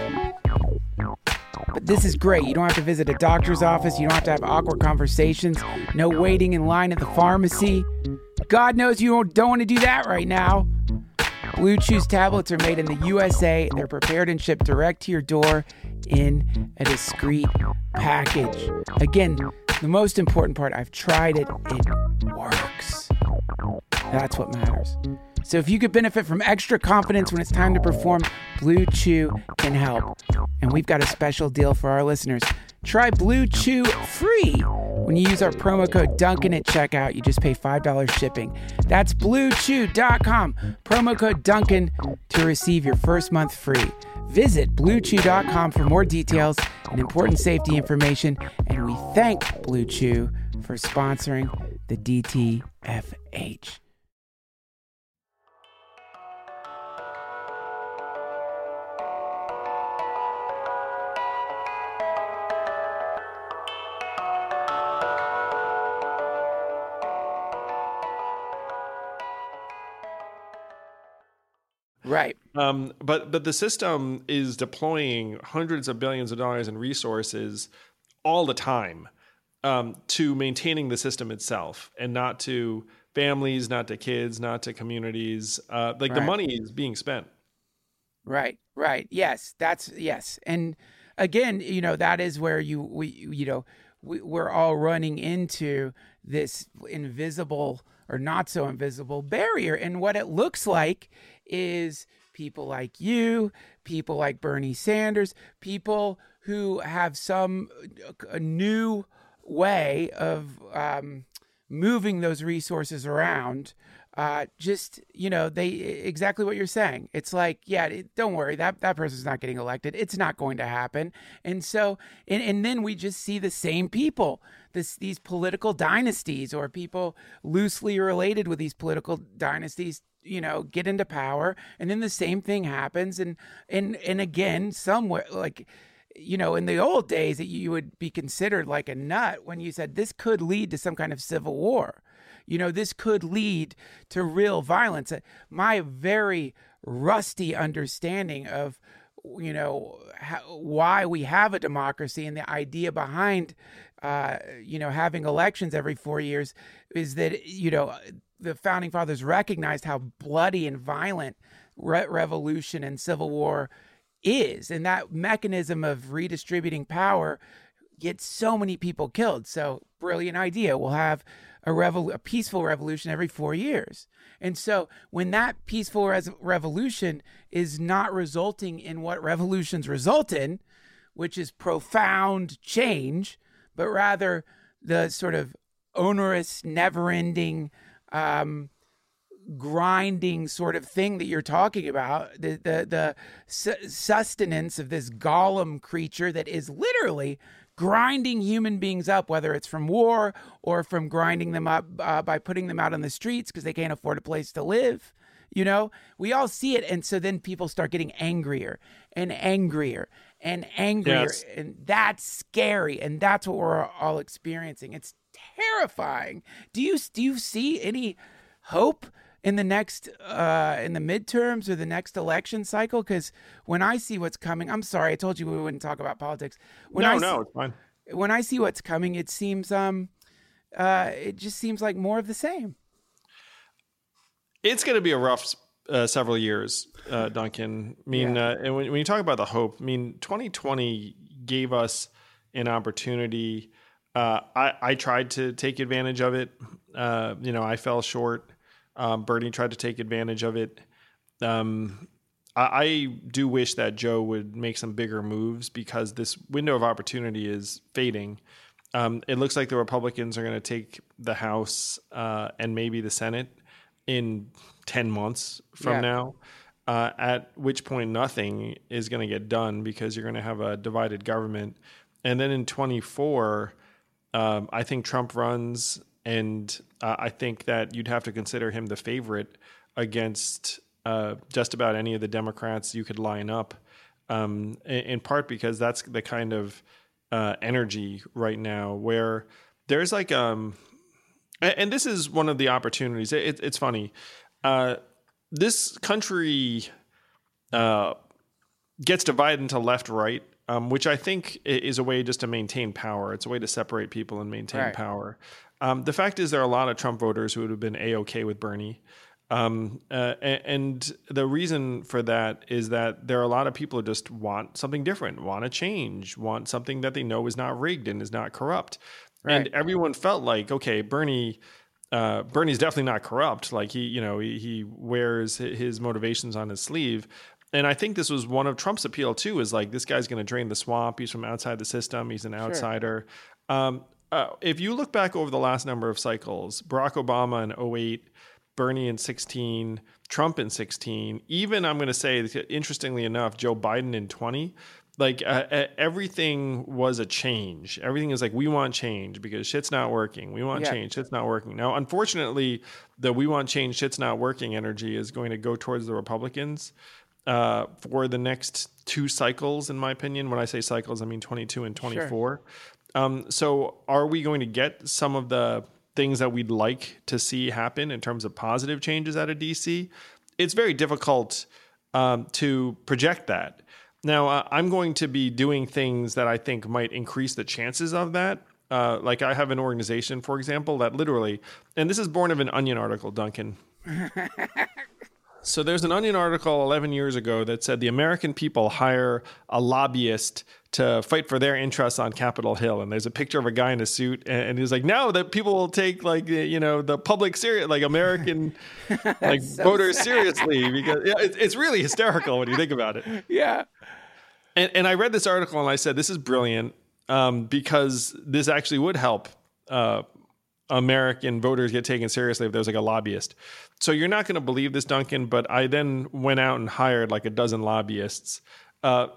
But this is great. You don't have to visit a doctor's office. You don't have to have awkward conversations. No waiting in line at the pharmacy. God knows you don't want to do that right now. Blue Chew's tablets are made in the USA. They're prepared and shipped direct to your door in a discreet package. Again, the most important part, I've tried it. It works. That's what matters. So if you could benefit from extra confidence when it's time to perform, Blue Chew can help. And we've got a special deal for our listeners. Try Blue Chew free. When you use our promo code Duncan at checkout, you just pay $5 shipping. That's BlueChew.com. Promo code Duncan to receive your first month free. Visit BlueChew.com for more details and important safety information. And we thank Blue Chew for sponsoring the DTFH. Right. But the system is deploying hundreds of billions of dollars in resources all the time to maintaining the system itself, and not to families, not to kids, not to communities. The Right. money is being spent. Right. Right. Yes. Yes. And again, that is where we're all running into this invisible or not so invisible barrier. And what it looks like is people like you, people like Bernie Sanders, people who have a new way of moving those resources around. They exactly what you're saying. It's like, don't worry, that person's not getting elected. It's not going to happen. And so, and then we just see the same people, these political dynasties, or people loosely related with these political dynasties, get into power, and then the same thing happens. And again, somewhere like, in the old days, that you would be considered like a nut when you said this could lead to some kind of civil war. This could lead to real violence. My very rusty understanding of, why we have a democracy and the idea behind, having elections every 4 years is that, the founding fathers recognized how bloody and violent revolution and civil war is. And that mechanism of redistributing power gets so many people killed. So brilliant idea. We'll have a peaceful revolution every 4 years. And so when that peaceful revolution is not resulting in what revolutions result in, which is profound change, but rather the sort of onerous, never-ending, grinding sort of thing that you're talking about, the sustenance of this golem creature that is literally grinding human beings up, whether it's from war or from grinding them up by putting them out on the streets because they can't afford a place to live. We all see it. And so then people start getting angrier and angrier and angrier. Yes. And that's scary. And that's what we're all experiencing. It's terrifying. Do you see any hope in the next in the midterms or the next election cycle? Because when I see what's coming, I'm sorry, I told you we wouldn't talk about politics. No, it's fine. When I see what's coming, it seems it just seems like more of the same. It's going to be a rough several years, Duncan. I mean, and when you talk about the hope, I mean, 2020 gave us an opportunity. I tried to take advantage of it. I fell short. Bernie tried to take advantage of it. I do wish that Joe would make some bigger moves because this window of opportunity is fading. It looks like the Republicans are going to take the House and maybe the Senate in 10 months from now, at which point nothing is going to get done because you're going to have a divided government. And then in 24, I think Trump runs, and I think that you'd have to consider him the favorite against just about any of the Democrats you could line up, in part because that's the kind of energy right now where there's like and this is one of the opportunities. It's funny. This country gets divided into left-right, which I think is a way just to maintain power. It's a way to separate people and maintain power. The fact is there are a lot of Trump voters who would have been A-OK with Bernie. And the reason for that is that there are a lot of people who just want something different, want a change, want something that they know is not rigged and is not corrupt. Right. And everyone felt like, okay, Bernie's definitely not corrupt. Like he wears his motivations on his sleeve. And I think this was one of Trump's appeal too, is like, this guy's going to drain the swamp. He's from outside the system. He's an outsider. If you look back over the last number of cycles, Barack Obama in 2008, Bernie in 2016, Trump in 2016, even I'm going to say, interestingly enough, Joe Biden in 2020, like everything was a change. Everything is like, we want change because shit's not working. We want change, shit's not working. Now, unfortunately, the we want change, shit's not working energy is going to go towards the Republicans for the next two cycles, in my opinion. When I say cycles, I mean 22 and 24. Sure. So are we going to get some of the things that we'd like to see happen in terms of positive changes out of DC? It's very difficult to project that. Now, I'm going to be doing things that I think might increase the chances of that. Like I have an organization, for example, that literally, and this is born of an Onion article, Duncan. So there's an Onion article 11 years ago that said the American people hire a lobbyist to fight for their interests on Capitol Hill. And there's a picture of a guy in a suit. And he's like, now that people will take like, the public serious, like American like so voters sad. Seriously, because it's really hysterical when you think about it. Yeah. And I read this article and I said, this is brilliant because this actually would help American voters get taken seriously if there's like a lobbyist. So you're not going to believe this, Duncan, but I then went out and hired like a dozen lobbyists. Wow.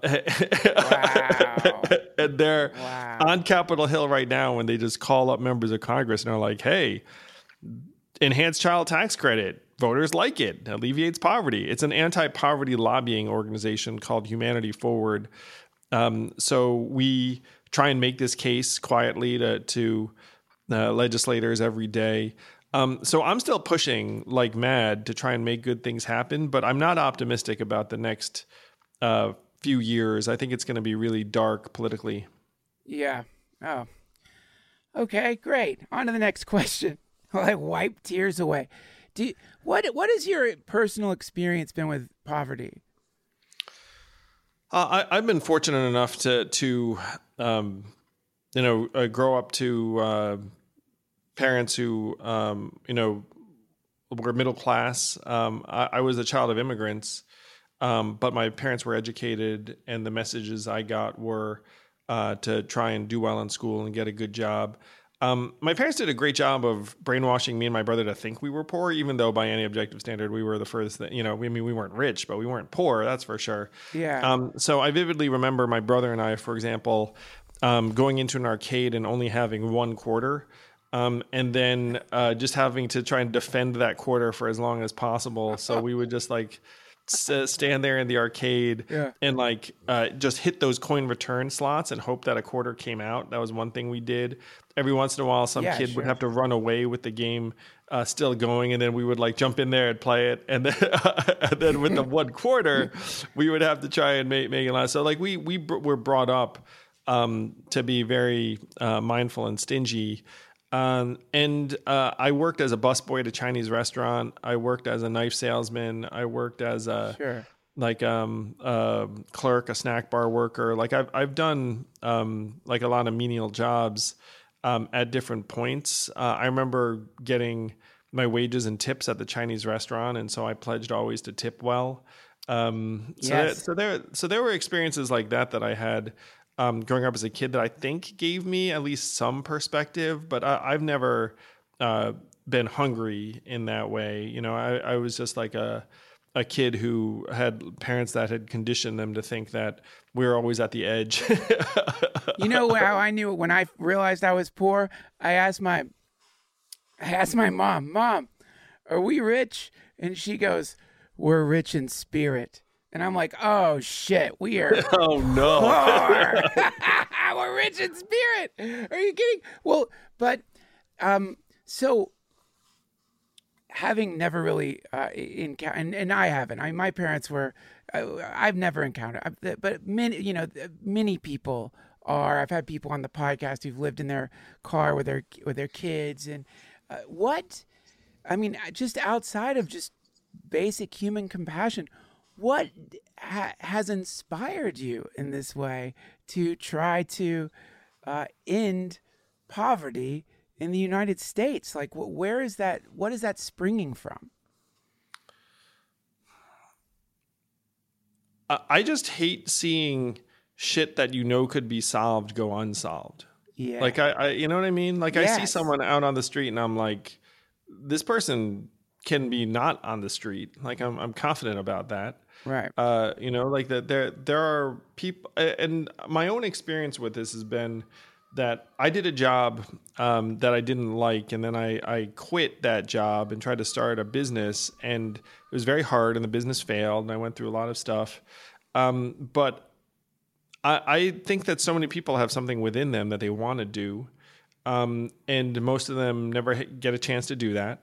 And they're on Capitol Hill right now when they just call up members of Congress and are like, hey, enhanced child tax credit. Voters like it. It alleviates poverty. It's an anti-poverty lobbying organization called Humanity Forward. So we try and make this case quietly to legislators every day. So I'm still pushing like mad to try and make good things happen, but I'm not optimistic about the next few years. I think it's going to be really dark politically. Yeah. Oh. Okay, great. On to the next question. I wipe tears away. What has your personal experience been with poverty? I've been fortunate enough to grow up to parents who, were middle class. I was a child of immigrants, but my parents were educated, and the messages I got were to try and do well in school and get a good job. My parents did a great job of brainwashing me and my brother to think we were poor, even though by any objective standard, we were the furthest that, we weren't rich, but we weren't poor. That's for sure. Yeah. So I vividly remember my brother and I, for example, going into an arcade and only having one quarter. And then just having to try and defend that quarter for as long as possible. So we would just like stand there in the arcade and like just hit those coin return slots and hope that a quarter came out. That was one thing we did. Every once in a while, some kid would have to run away with the game still going, and then we would like jump in there and play it. And then with the one quarter, we would have to try and make it last. So like we were brought up to be very mindful and stingy. And I worked as a busboy at a Chinese restaurant. I worked as a knife salesman. I worked as a clerk, a snack bar worker. Like I've done like a lot of menial jobs at different points. I remember getting my wages and tips at the Chinese restaurant, and so I pledged always to tip well. So there were experiences like that I had. Growing up as a kid that I think gave me at least some perspective, but I've never been hungry in that way. I was just like a kid who had parents that had conditioned them to think that we were always at the edge. You know how I knew it? When I realized I was poor, I asked my Mom, are we rich? And she goes, we're rich in spirit. And I'm like, oh, shit, we are oh, no. poor. We're rich in spirit. Are you kidding? Well, but so having never really encountered, and I haven't. My parents were, I've never encountered, but many people are. I've had people on the podcast who've lived in their car with their kids. And just outside of just basic human compassion, what has inspired you in this way to try to end poverty in the United States? Like, where is that? What is that springing from? I just hate seeing shit that could be solved go unsolved. Yeah. Like I you know what I mean? Like yes. I see someone out on the street and I'm like, this person can be not on the street. Like I'm confident about that. Right. Like that there are people, and my own experience with this has been that I did a job that I didn't like, and then I quit that job and tried to start a business, and it was very hard, and the business failed, and I went through a lot of stuff. But I think that so many people have something within them that they want to do, and most of them never get a chance to do that.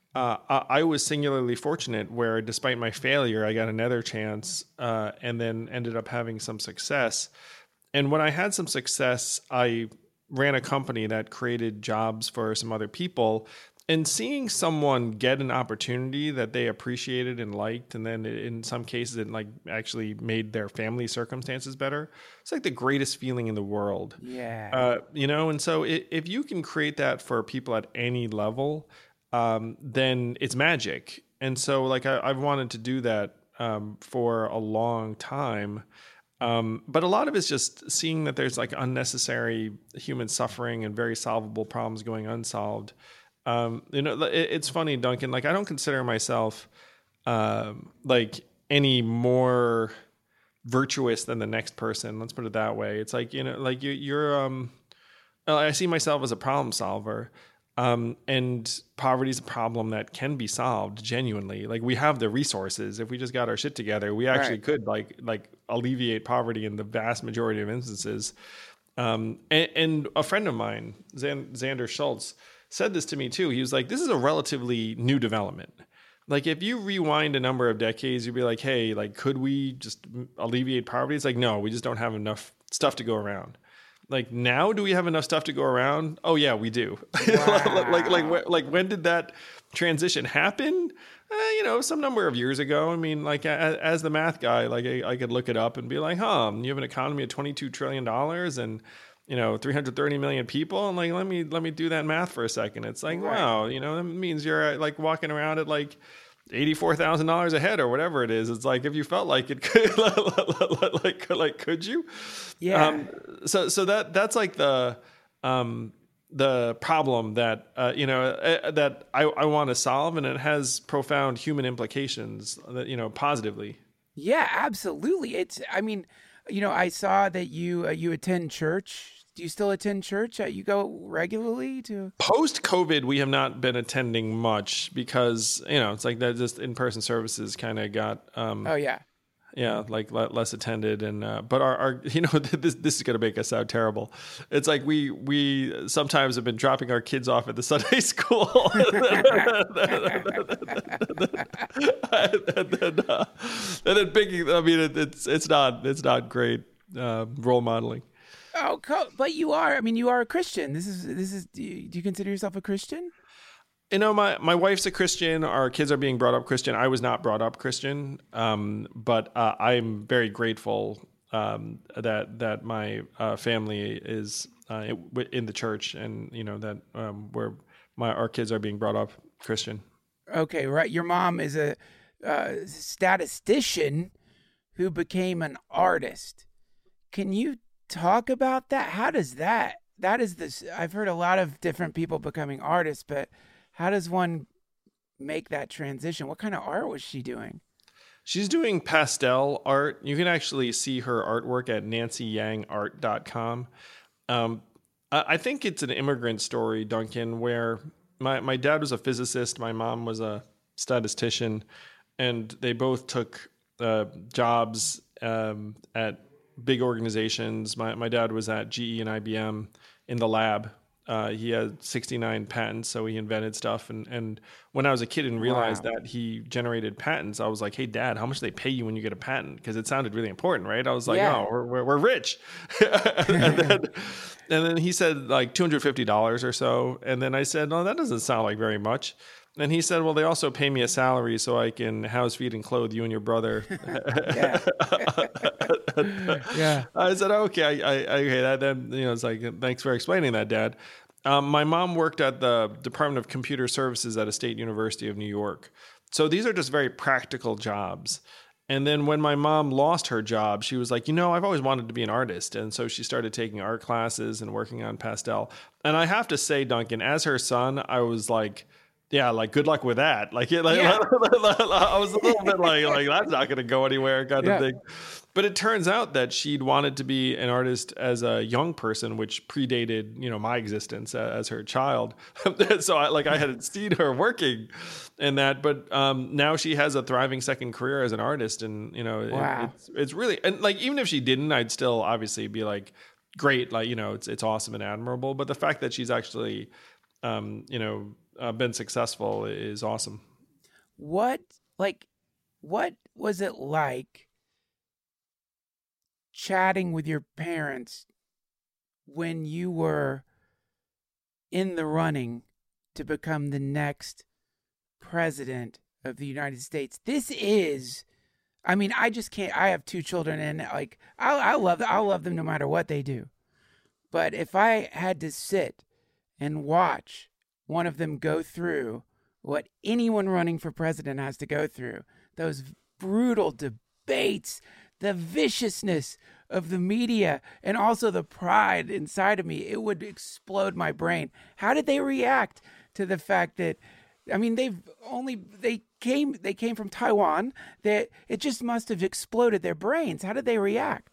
I was singularly fortunate where, despite my failure, I got another chance, and then ended up having some success. And when I had some success, I ran a company that created jobs for some other people. And seeing someone get an opportunity that they appreciated and liked, and then in some cases it like actually made their family circumstances better, it's like the greatest feeling in the world. Yeah. And so if you can create that for people at any level, then it's magic. And so like I've wanted to do that for a long time. But a lot of it's just seeing that there's like unnecessary human suffering and very solvable problems going unsolved. It's funny, Duncan, like I don't consider myself like any more virtuous than the next person. Let's put it that way. It's like, like you're I see myself as a problem solver. And poverty is a problem that can be solved genuinely. Like we have the resources. If we just got our shit together, we actually could like alleviate poverty in the vast majority of instances. And a friend of mine, Xander Schultz, said this to me too. He was like, this is a relatively new development. Like if you rewind a number of decades, you'd be like, hey, like, could we just alleviate poverty? It's like, no, we just don't have enough stuff to go around. Like now, do we have enough stuff to go around? Oh yeah, we do. Wow. like when did that transition happen? Some number of years ago. I mean, like as the math guy, like I could look it up and be like, you have an economy of $22 trillion and 330 million people, and like let me do that math for a second. It's like, wow, that means you're like walking around at like $84,000 a head or whatever it is. It's like if you felt like it could, like could you? Yeah. So that's like the problem that that I want to solve, and it has profound human implications that positively. Yeah, absolutely. I saw that you attend church. Do you still attend church? You go regularly to? Post COVID, we have not been attending much because it's like that. Just in person services kind of got Oh yeah. like less attended, and but our this is gonna make us sound terrible. It's like we sometimes have been dropping our kids off at the Sunday school, and then picking. I mean, it's not great role modeling. Oh, but you are. I mean, you are a Christian. This is. Do you consider yourself a Christian? My wife's a Christian. Our kids are being brought up Christian. I was not brought up Christian, but I'm very grateful that my family is in the church, and that our kids are being brought up Christian. Okay, right. Your mom is a statistician who became an artist. Can you talk about that? How does that is this? I've heard a lot of different people becoming artists, but how does one make that transition? What kind of art was she doing? She's doing pastel art. You can actually see her artwork at nancyyangart.com. I think it's an immigrant story, Duncan, where my dad was a physicist, my mom was a statistician, and they both took jobs at big organizations. My dad was at GE and IBM in the lab. He had 69 patents, so he invented stuff. And when I was a kid and realized that he generated patents, I was like, hey, Dad, how much do they pay you when you get a patent? Because it sounded really important, right? I was like, oh, we're rich. and then he said like $250 or so. And then I said, no, that doesn't sound like very much. And he said, well, they also pay me a salary so I can house, feed, and clothe you and your brother. Yeah. I said, okay, okay. That then, it's like, thanks for explaining that, Dad. My mom worked at the Department of Computer Services at a state university of New York. So these are just very practical jobs. And then when my mom lost her job, she was like, I've always wanted to be an artist. And so she started taking art classes and working on pastel. And I have to say, Duncan, as her son, I was like, yeah, like good luck with that. I was a little bit like that's not going to go anywhere kind of thing. But it turns out that she'd wanted to be an artist as a young person, which predated, my existence as her child. So I had seen her working in that, but now she has a thriving second career as an artist, and it's really, and like even if she didn't, I'd still obviously be like, great, like it's awesome and admirable. But the fact that she's actually been successful is awesome. What was it like chatting with your parents when you were in the running to become the next president of the United States? This is, I mean, I just can't. I have 2 children, and like I love them no matter what they do. But if I had to sit and watch one of them go through what anyone running for president has to go through, those brutal debates, the viciousness of the media, and also the pride inside of me, it would explode my brain. How did they react to the fact that, I mean, they came from Taiwan, that it just must have exploded their brains. How did they react?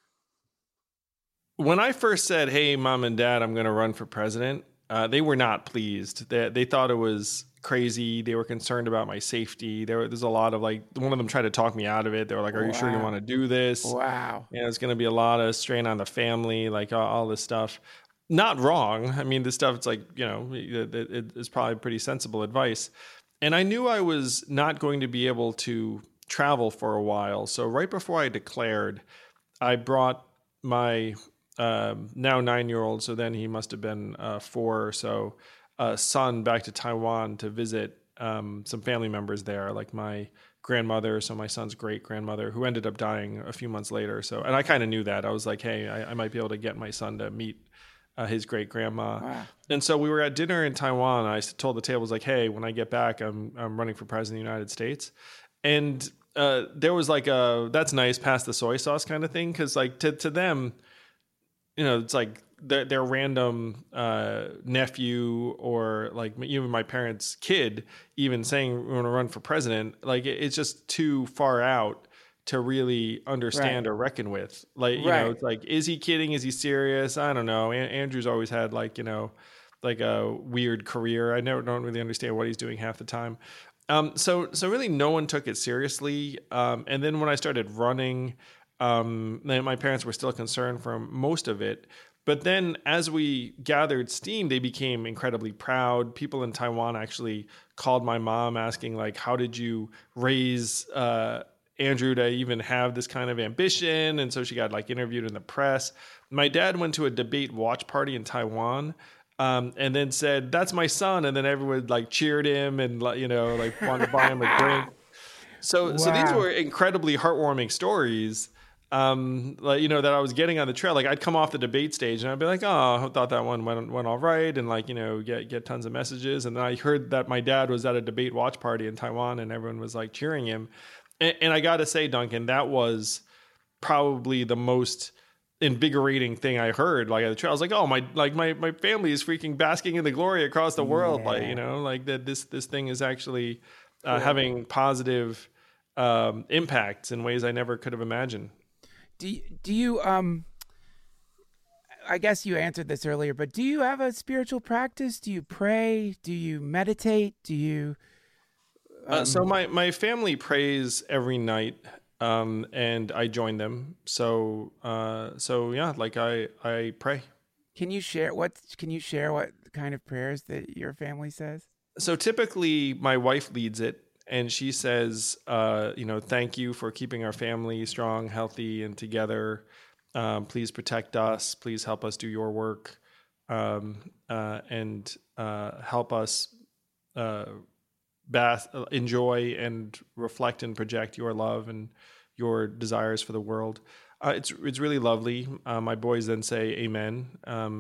When I first said, "Hey, Mom and Dad, I'm going to run for president," they were not pleased. They thought it was crazy. They were concerned about my safety. There's a lot of like, one of them tried to talk me out of it. They were like, "Are you sure you want to do this?" Wow. Yeah, it's going to be a lot of strain on the family, like all this stuff. Not wrong. I mean, this stuff, it's like, it's probably pretty sensible advice. And I knew I was not going to be able to travel for a while. So right before I declared, I brought my now 9-year-old, so then he must have been 4 or so, son back to Taiwan to visit some family members there, like my grandmother, so my son's great grandmother, who ended up dying a few months later. So, and I kind of knew that. I was like, hey, I might be able to get my son to meet his great grandma. Wow. And so we were at dinner in Taiwan. And I told the table, like, hey, when I get back, I'm running for president of the United States. And there was like that's nice, pass the soy sauce kind of thing, because like to them, it's like their random nephew, or like even my parents' kid, even saying we want to run for president, like it's just too far out to really understand or reckon with. Like, it's like, is he kidding? Is he serious? I don't know. Andrew's always had like a weird career. I don't really understand what he's doing half the time. So really no one took it seriously. And then when I started running, my parents were still concerned for most of it. But then as we gathered steam, they became incredibly proud. People in Taiwan actually called my mom asking, like, how did you raise Andrew to even have this kind of ambition? And so she got like interviewed in the press. My dad went to a debate watch party in Taiwan, and then said, "That's my son." And then everyone like cheered him and, like wanted to buy him a drink. So these were incredibly heartwarming stories. That I was getting on the trail. Like, I'd come off the debate stage and I'd be like, "Oh, I thought that one went all right," and like, get tons of messages. And then I heard that my dad was at a debate watch party in Taiwan and everyone was like cheering him. And I got to say, Duncan, that was probably the most invigorating thing I heard. Like at the trail, I was like, "Oh, my family is freaking basking in the glory across the world." Yeah. Like that this thing is actually having positive impacts in ways I never could have imagined. Do you I guess you answered this earlier, but do you have a spiritual practice? Do you pray? Do you meditate? Do you So my family prays every night, and I join them. So yeah, like I pray. Can you share what kind of prayers that your family says? So typically my wife leads it. And she says, "Thank you for keeping our family strong, healthy, and together. Please protect us. Please help us do your work, and help us enjoy and reflect and project your love and your desires for the world." It's really lovely. My boys then say amen,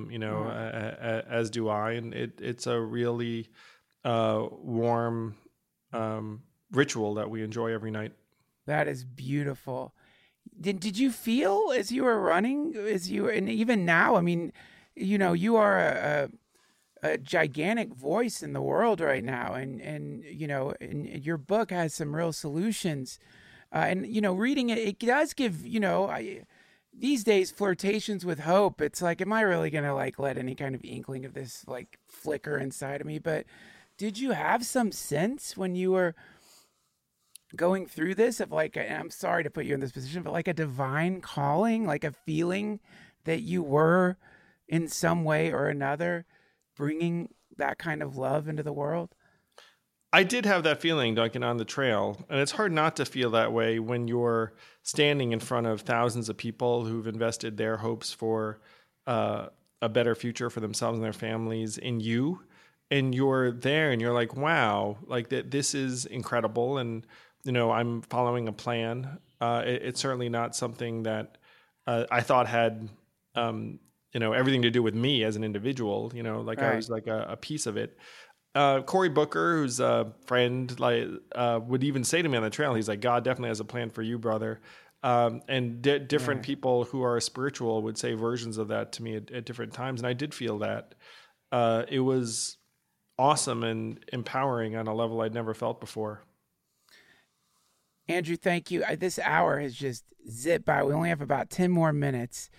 as do I. And it's a really warm ritual that we enjoy every night. That is beautiful. Did you feel as you were running, and even now, I mean, you are a gigantic voice in the world right now, and your book has some real solutions, and reading it does give, these days, flirtations with hope. It's like, am I really going to like let any kind of inkling of this like flicker inside of me? But did you have some sense when you were going through this of like, and I'm sorry to put you in this position, but like a divine calling, like a feeling that you were in some way or another bringing that kind of love into the world? I did have that feeling, Duncan, on the trail. And it's hard not to feel that way when you're standing in front of thousands of people who've invested their hopes for a better future for themselves and their families in you. And you're there and you're like, wow, like this is incredible. And, I'm following a plan. It's certainly not something that I thought had, everything to do with me as an individual, like I was like a piece of it. Cory Booker, who's a friend, would even say to me on the trail, he's like, God definitely has a plan for you, brother. And different people who are spiritual would say versions of that to me at different times. And I did feel that. It was awesome and empowering on a level I'd never felt before. Andrew, thank you. This hour has just zipped by. We only have about 10 more minutes.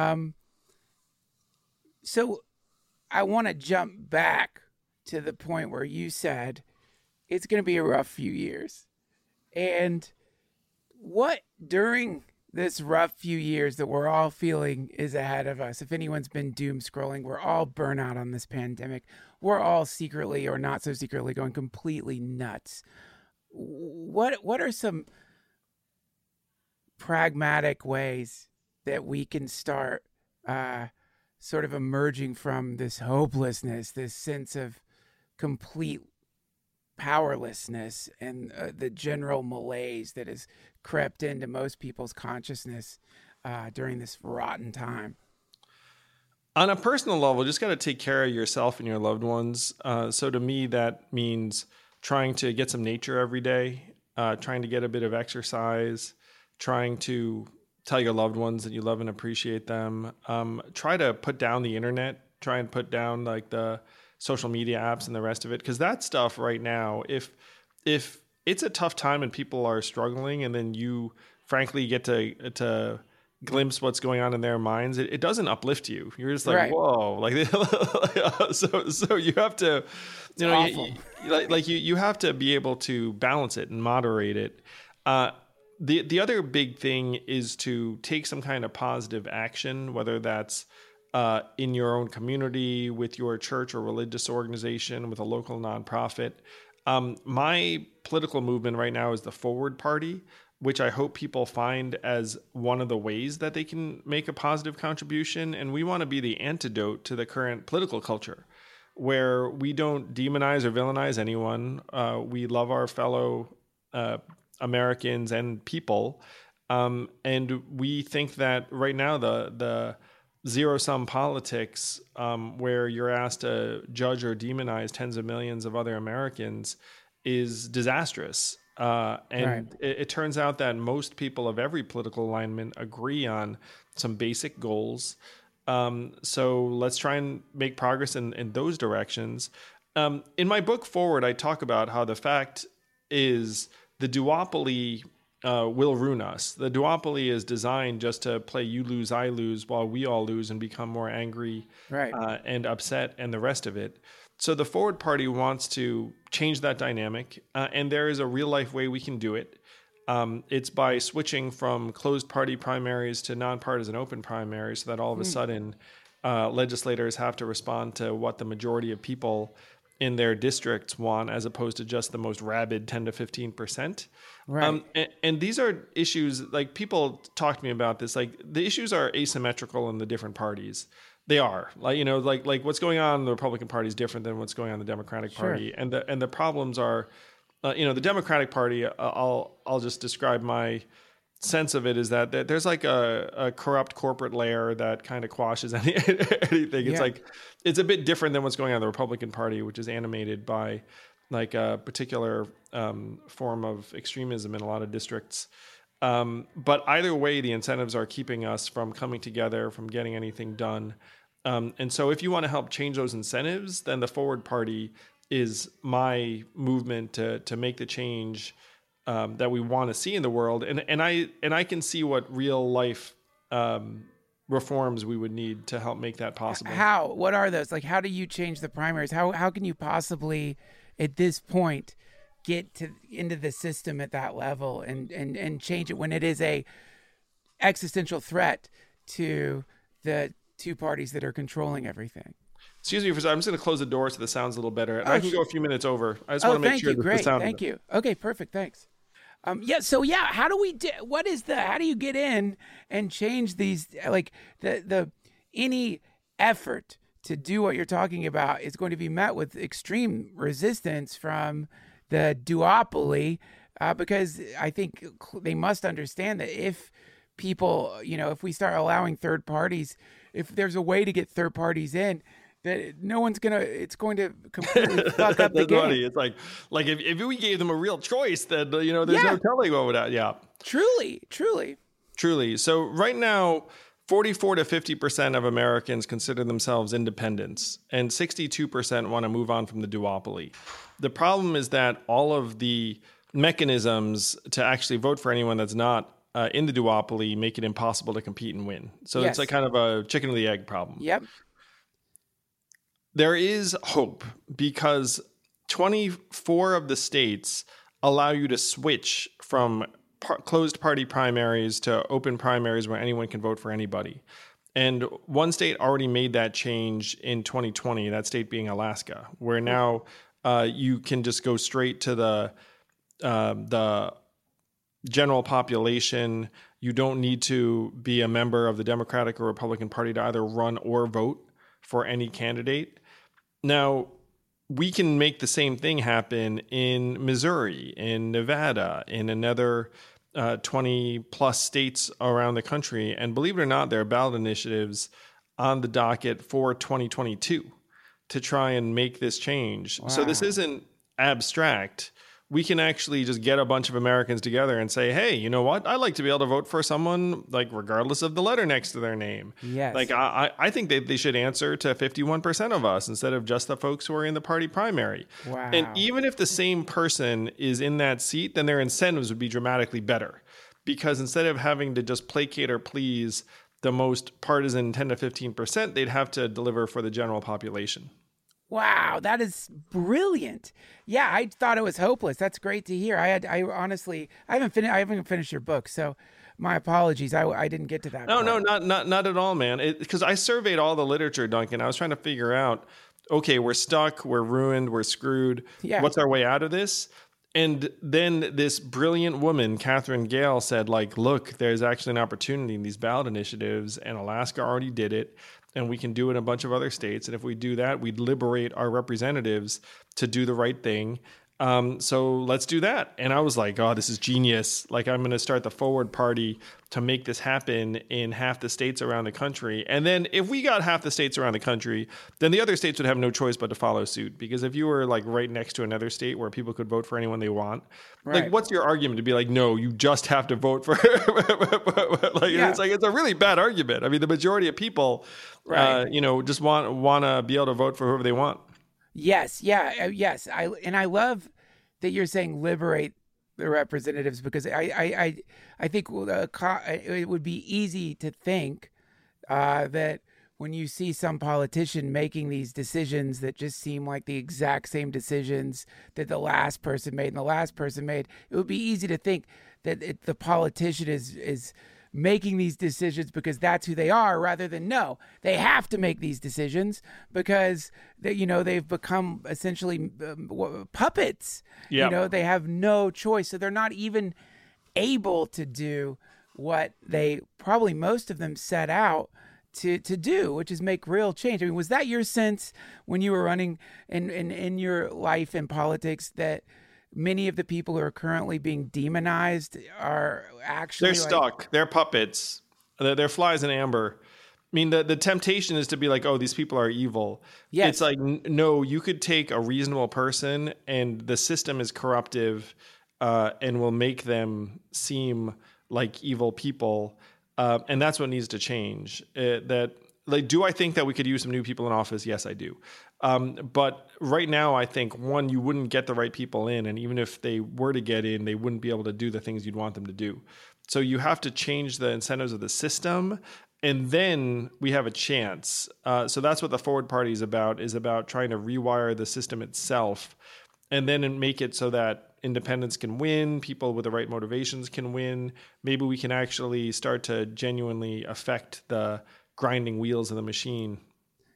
So I want to jump back to the point where you said it's going to be a rough few years. And what during this rough few years that we're all feeling is ahead of us, if anyone's been doom scrolling, we're all burnt out on this pandemic. We're all secretly or not so secretly going completely nuts. What are some pragmatic ways that we can start sort of emerging from this hopelessness, this sense of complete powerlessness and the general malaise that has crept into most people's consciousness during this rotten time? On a personal level, just got to take care of yourself and your loved ones. So to me, that means trying to get some nature every day, trying to get a bit of exercise, trying to tell your loved ones that you love and appreciate them. Try to put down the internet, try and put down like the social media apps and the rest of it. Because that stuff right now, if it's a tough time and people are struggling and then you frankly get to glimpse what's going on in their minds, it doesn't uplift you. You're just like, right. Whoa, like so you have to, you have to be able to balance it and moderate it. The other big thing is to take some kind of positive action, whether that's in your own community, with your church or religious organization, with a local nonprofit. My political movement right now is the Forward Party, which I hope people find as one of the ways that they can make a positive contribution. And we want to be the antidote to the current political culture, where we don't demonize or villainize anyone. We love our fellow Americans and people. And we think that right now the zero-sum politics, where you're asked to judge or demonize tens of millions of other Americans, is disastrous. It turns out that most people of every political alignment agree on some basic goals. So let's try and make progress in those directions. In my book Forward, I talk about how the fact is the duopoly will ruin us. The duopoly is designed just to play you lose, I lose, while we all lose and become more angry and upset and the rest of it. So the Forward Party wants to change that dynamic, and there is a real-life way we can do it. It's by switching from closed party primaries to nonpartisan open primaries, so that all of a sudden legislators have to respond to what the majority of people in their districts want, as opposed to just the most rabid 10 to 15%. Right. And these are issues, like people talk to me about this, like the issues are asymmetrical in the different parties. They are like what's going on in the Republican Party is different than what's going on in the Democratic Party. And the problems are, the Democratic Party, I'll just describe my sense of it is that there's like a corrupt corporate layer that kind of quashes anything. It's like, it's a bit different than what's going on in the Republican Party, which is animated by like a particular form of extremism in a lot of districts. But either way, the incentives are keeping us from coming together, from getting anything done. And so if you want to help change those incentives, then the Forward Party is my movement to make the change that we want to see in the world. And I can see what real life reforms we would need to help make that possible. How? What are those? Like, how do you change the primaries? How can you possibly, at this point, get into the system at that level and change it when it is a existential threat to the two parties that are controlling everything? Excuse me for a second. I'm just going to close the door so the sound's a little better. And I can go a few minutes over. I just want to make thank sure you. that Great. the sound. Thank you. Okay, perfect. Thanks. So how do we how do you get in and change these, like any effort to do what you're talking about is going to be met with extreme resistance from the duopoly, because I think they must understand that if people, if we start allowing third parties, if there's a way to get third parties in, that it's going to completely fuck up the game. Funny. It's like if we gave them a real choice, then there's no telling what would happen. Yeah. Truly. So right now, 44 to 50% of Americans consider themselves independents, and 62% want to move on from the duopoly. The problem is that all of the mechanisms to actually vote for anyone that's not in the duopoly make it impossible to compete and win. So It's like kind of a chicken or the egg problem. Yep. There is hope because 24 of the states allow you to switch from closed party primaries to open primaries where anyone can vote for anybody. And one state already made that change in 2020, that state being Alaska, where now you can just go straight to the general population. You don't need to be a member of the Democratic or Republican Party to either run or vote for any candidate. Now, we can make the same thing happen in Missouri, in Nevada, in another 20 plus states around the country. And believe it or not, there are ballot initiatives on the docket for 2022 to try and make this change. Wow. So this isn't abstract. We can actually just get a bunch of Americans together and say, hey, you know what? I'd like to be able to vote for someone, like, regardless of the letter next to their name. Yes. Like, I think they should answer to 51% of us instead of just the folks who are in the party primary. Wow. And even if the same person is in that seat, then their incentives would be dramatically better. Because instead of having to just placate or please the most partisan 10 to 15%, they'd have to deliver for the general population. Wow, that is brilliant. Yeah, I thought it was hopeless. That's great to hear. I honestly haven't finished your book, so my apologies. I didn't get to that. No, not at all, man. Because I surveyed all the literature, Duncan. I was trying to figure out, okay, we're stuck, we're ruined, we're screwed. Yeah. What's our way out of this? And then this brilliant woman, Catherine Gale, said, like, look, there's actually an opportunity in these ballot initiatives, and Alaska already did it. And we can do it in a bunch of other states. And if we do that, we'd liberate our representatives to do the right thing. So let's do that. And I was like, oh, this is genius. Like, I'm going to start the Forward Party to make this happen in half the states around the country. And then if we got half the states around the country, then the other states would have no choice but to follow suit. Because if you were like right next to another state where people could vote for anyone they want, right. Like, what's your argument to be like, no, you just have to vote for It's like, it's a really bad argument. I mean, the majority of people, right. Just want to be able to vote for whoever they want. Yes. Yeah. Yes. I love that you're saying liberate the representatives, because I think it would be easy to think that when you see some politician making these decisions that just seem like the exact same decisions that the last person made and the last person made, it would be easy to think that the politician is making these decisions because that's who they are, rather than no, they have to make these decisions because they've become essentially puppets. Yep. They have no choice, so they're not even able to do what they probably most of them set out to do, which is make real change. I mean, was that your sense when you were running in your life in politics, that many of the people who are currently being demonized are actually they're stuck. They're puppets. They're flies in amber. I mean, the temptation is to be like, oh, these people are evil. Yes. It's like, no, you could take a reasonable person and the system is corruptive and will make them seem like evil people. And that's what needs to change. Do I think that we could use some new people in office? Yes, I do. But right now, I think, one, you wouldn't get the right people in. And even if they were to get in, they wouldn't be able to do the things you'd want them to do. So you have to change the incentives of the system. And then we have a chance. So that's what the Forward Party is about trying to rewire the system itself and then make it so that independents can win, people with the right motivations can win. Maybe we can actually start to genuinely affect the grinding wheels of the machine.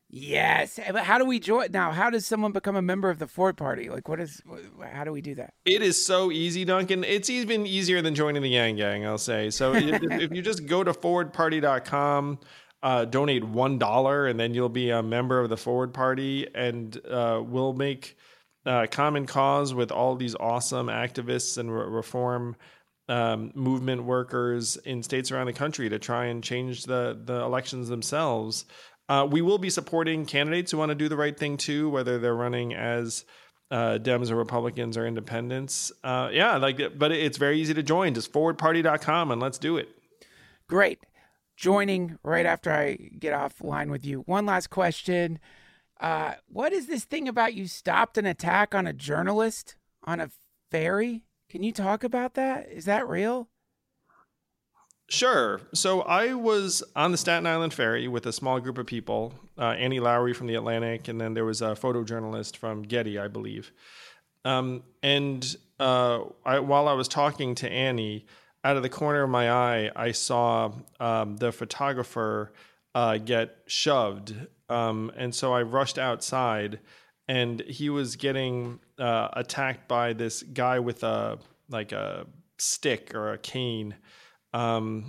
Yes. But how do we join now? How does someone become a member of the Ford Party? Like, how do we do that? It is so easy, Duncan. It's even easier than joining the Yang Gang, I'll say. So if you just go to forwardparty.com, donate $1, and then you'll be a member of the Forward Party, and we'll make common cause with all these awesome activists and reform movement workers in states around the country to try and change the elections themselves. We will be supporting candidates who want to do the right thing too, whether they're running as Dems or Republicans or independents. But it's very easy to join. Just forwardparty.com and let's do it. Great. Joining right after I get offline with you. One last question. What is this thing about you stopped an attack on a journalist on a ferry? Can you talk about that? Is that real? Sure. So I was on the Staten Island ferry with a small group of people, Annie Lowrey from The Atlantic, and then there was a photojournalist from Getty, I believe. While I was talking to Annie, out of the corner of my eye, I saw the photographer get shoved. And so I rushed outside, and he was getting attacked by this guy with a stick or a cane. The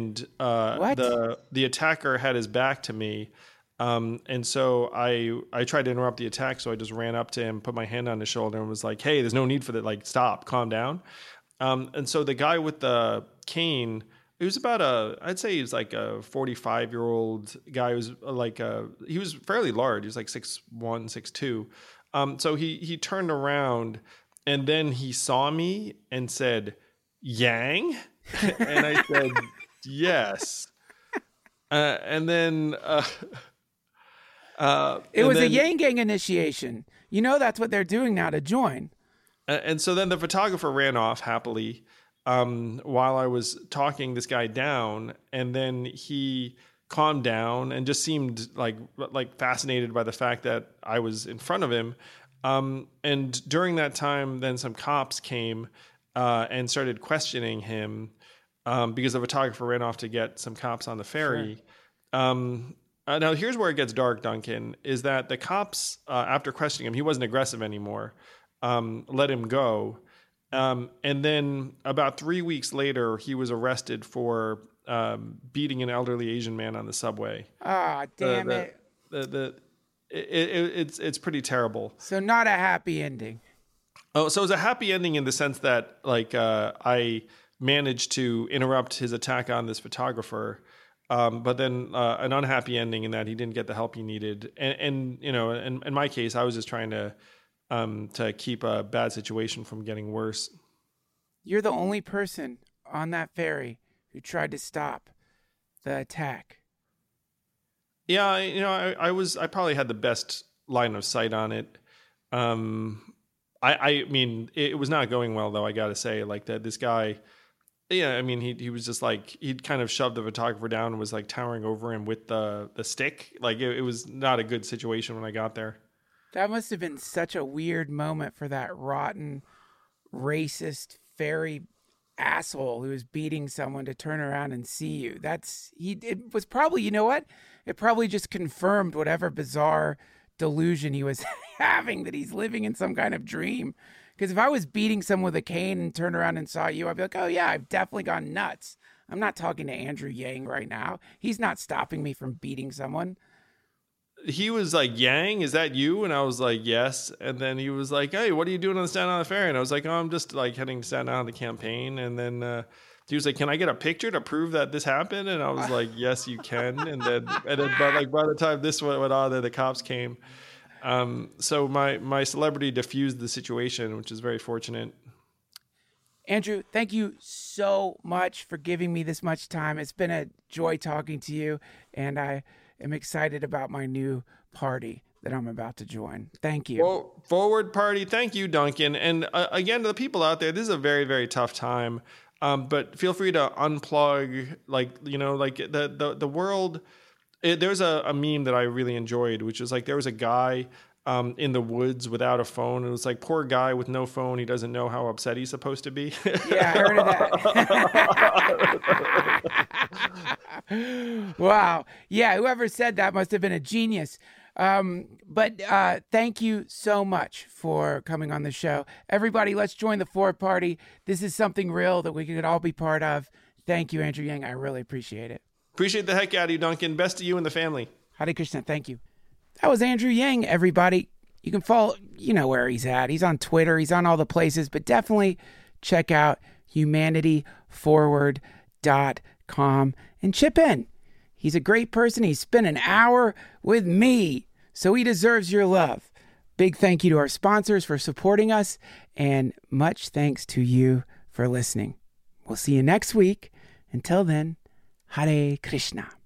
attacker had his back to me. And so I tried to interrupt the attack. So I just ran up to him, put my hand on his shoulder and was like, hey, there's no need for that. Like, stop, calm down. And so the guy with the cane, it was I'd say he was like a 45-year-old guy. He was fairly large. He was like 6'1", 6'2". So he turned around and then he saw me and said, Yang? And I said, yes. And then it was a Yang Gang initiation. You know, that's what they're doing now to join. And so then the photographer ran off happily while I was talking this guy down. And then he calmed down and just seemed like fascinated by the fact that I was in front of him. And during that time, then some cops came and started questioning him because the photographer ran off to get some cops on the ferry. Sure. Now, here's where it gets dark, Duncan, is that the cops, after questioning him, he wasn't aggressive anymore, let him go. And then about 3 weeks later, he was arrested for beating an elderly Asian man on the subway. Ah, damn it. It's pretty terrible. So not a happy ending. Oh, so it was a happy ending in the sense that I managed to interrupt his attack on this photographer, but then an unhappy ending in that he didn't get the help he needed. And you know, in my case, I was just trying to keep a bad situation from getting worse. You're the only person on that ferry who tried to stop the attack. Yeah, I probably had the best line of sight on it. I mean, it was not going well though. I got to say, like that, this guy, yeah, I mean, he was just like, he'd kind of shoved the photographer down and was like towering over him with the stick. Like it was not a good situation when I got there. That must have been such a weird moment for that rotten, racist ferry asshole who was beating someone to turn around and see you. It was probably, you know what? It probably just confirmed whatever bizarre delusion he was having, that he's living in some kind of dream. Because if I was beating someone with a cane and turned around and saw you, I'd be like, oh yeah, I've definitely gone nuts. I'm not talking to Andrew Yang right now. He's not stopping me from beating someone. He was like, Yang, is that you? And I was like, yes. And then he was like, hey, what are you doing on the Staten Island Ferry? And I was like, oh, I'm just like heading to Staten Island, the campaign. And then he was like, can I get a picture to prove that this happened? And I was like, yes, you can. And then by the time this went on, then the cops came. So my celebrity diffused the situation, which is very fortunate. Andrew, thank you so much for giving me this much time. It's been a joy talking to you, and I am excited about my new party that I'm about to join. Thank you. Well, Forward Party. Thank you, Duncan. And again, to the people out there, this is a very, very tough time. But feel free to unplug, the world. There's a meme that I really enjoyed, which was like, there was a guy in the woods without a phone. It was like, poor guy with no phone. He doesn't know how upset he's supposed to be. Yeah, I heard of that. Wow. Yeah, whoever said that must have been a genius. But thank you so much for coming on the show. Everybody, let's join the Ford Party. This is something real that we could all be part of. Thank you, Andrew Yang. I really appreciate it. Appreciate the heck out of you, Duncan. Best to you and the family. Hare Krishna. Thank you. That was Andrew Yang, everybody. You can follow, you know where he's at. He's on Twitter. He's on all the places. But definitely check out humanityforward.com and chip in. He's a great person. He spent an hour with me, so he deserves your love. Big thank you to our sponsors for supporting us, and much thanks to you for listening. We'll see you next week. Until then, Hare Krishna.